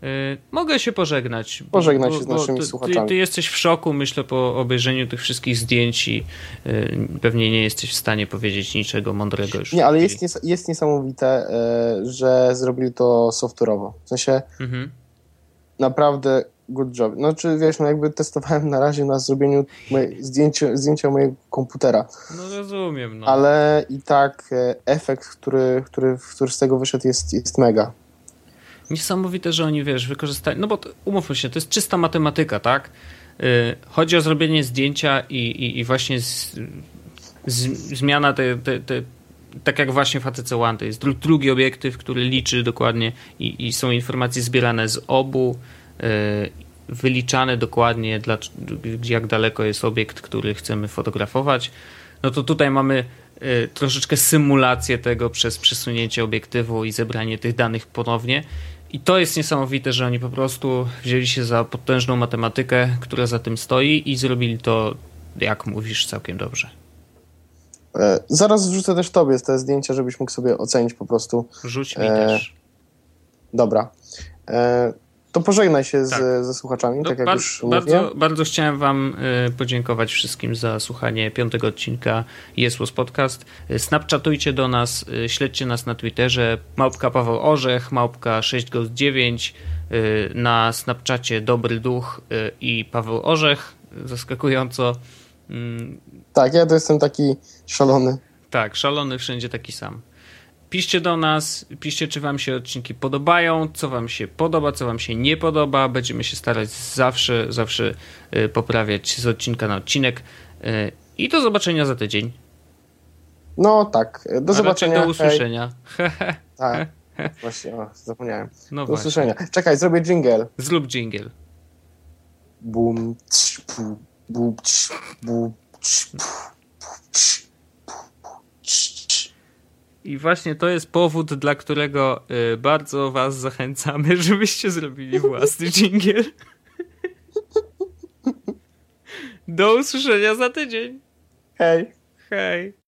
mogę się pożegnać. Pożegnać bo, się z bo naszymi ty, słuchaczami. Ty jesteś w szoku, myślę, po obejrzeniu tych wszystkich zdjęć i pewnie nie jesteś w stanie powiedzieć niczego mądrego już. Nie, ale jest, nies- jest niesamowite, że zrobili to software'owo. W sensie mhm. naprawdę good job. No czy wiesz, no jakby testowałem na razie na zrobieniu moje, zdjęcia, zdjęcia mojego komputera. No rozumiem, no. Ale i tak efekt, który, który, który z tego wyszedł jest, jest mega. Niesamowite, że oni, wiesz, wykorzystali, no bo to, umówmy się, to jest czysta matematyka, tak? Yy, chodzi o zrobienie zdjęcia i, i, i właśnie z, z, zmiana te, te, te, tak jak właśnie w H T C One, to jest drugi obiektyw, który liczy dokładnie i, i są informacje zbierane z obu, yy, wyliczane dokładnie, dla, jak daleko jest obiekt, który chcemy fotografować. No to tutaj mamy y, troszeczkę symulację tego przez przesunięcie obiektywu i zebranie tych danych ponownie. I to jest niesamowite, że oni po prostu wzięli się za potężną matematykę, która za tym stoi i zrobili to, jak mówisz, całkiem dobrze. E, zaraz wrzucę też tobie te zdjęcia, żebyś mógł sobie ocenić po prostu. Rzuć mi e, też. Dobra. E, To pożegnaj się tak. z, ze słuchaczami, no, tak jak bar- już bardzo, mówię. bardzo chciałem wam y, podziękować wszystkim za słuchanie piątego odcinka Jest Łos Podcast. Snapchatujcie do nas, y, śledźcie nas na Twitterze, małpka Paweł Orzech, małpka sześć ghost dziewięć, y, na Snapchacie Dobry Duch y, i Paweł Orzech, zaskakująco. Mm, tak, ja to jestem taki szalony. tak, szalony, wszędzie taki sam. Piszcie do nas, piszcie, czy wam się odcinki podobają, co wam się podoba, co wam się nie podoba. Będziemy się starać zawsze, zawsze poprawiać z odcinka na odcinek. I do zobaczenia za tydzień. No tak, do A zobaczenia. Do usłyszenia. tak, właśnie, o, zapomniałem. No do właśnie. usłyszenia. Czekaj, zrobię dżingiel. Zrób dżingiel. Bum, cz, bu, bu, cz, bu, cz, bu, cz. I właśnie to jest powód, dla którego y, bardzo was zachęcamy, żebyście zrobili własny dżingiel. Do usłyszenia za tydzień. Hej. Hej.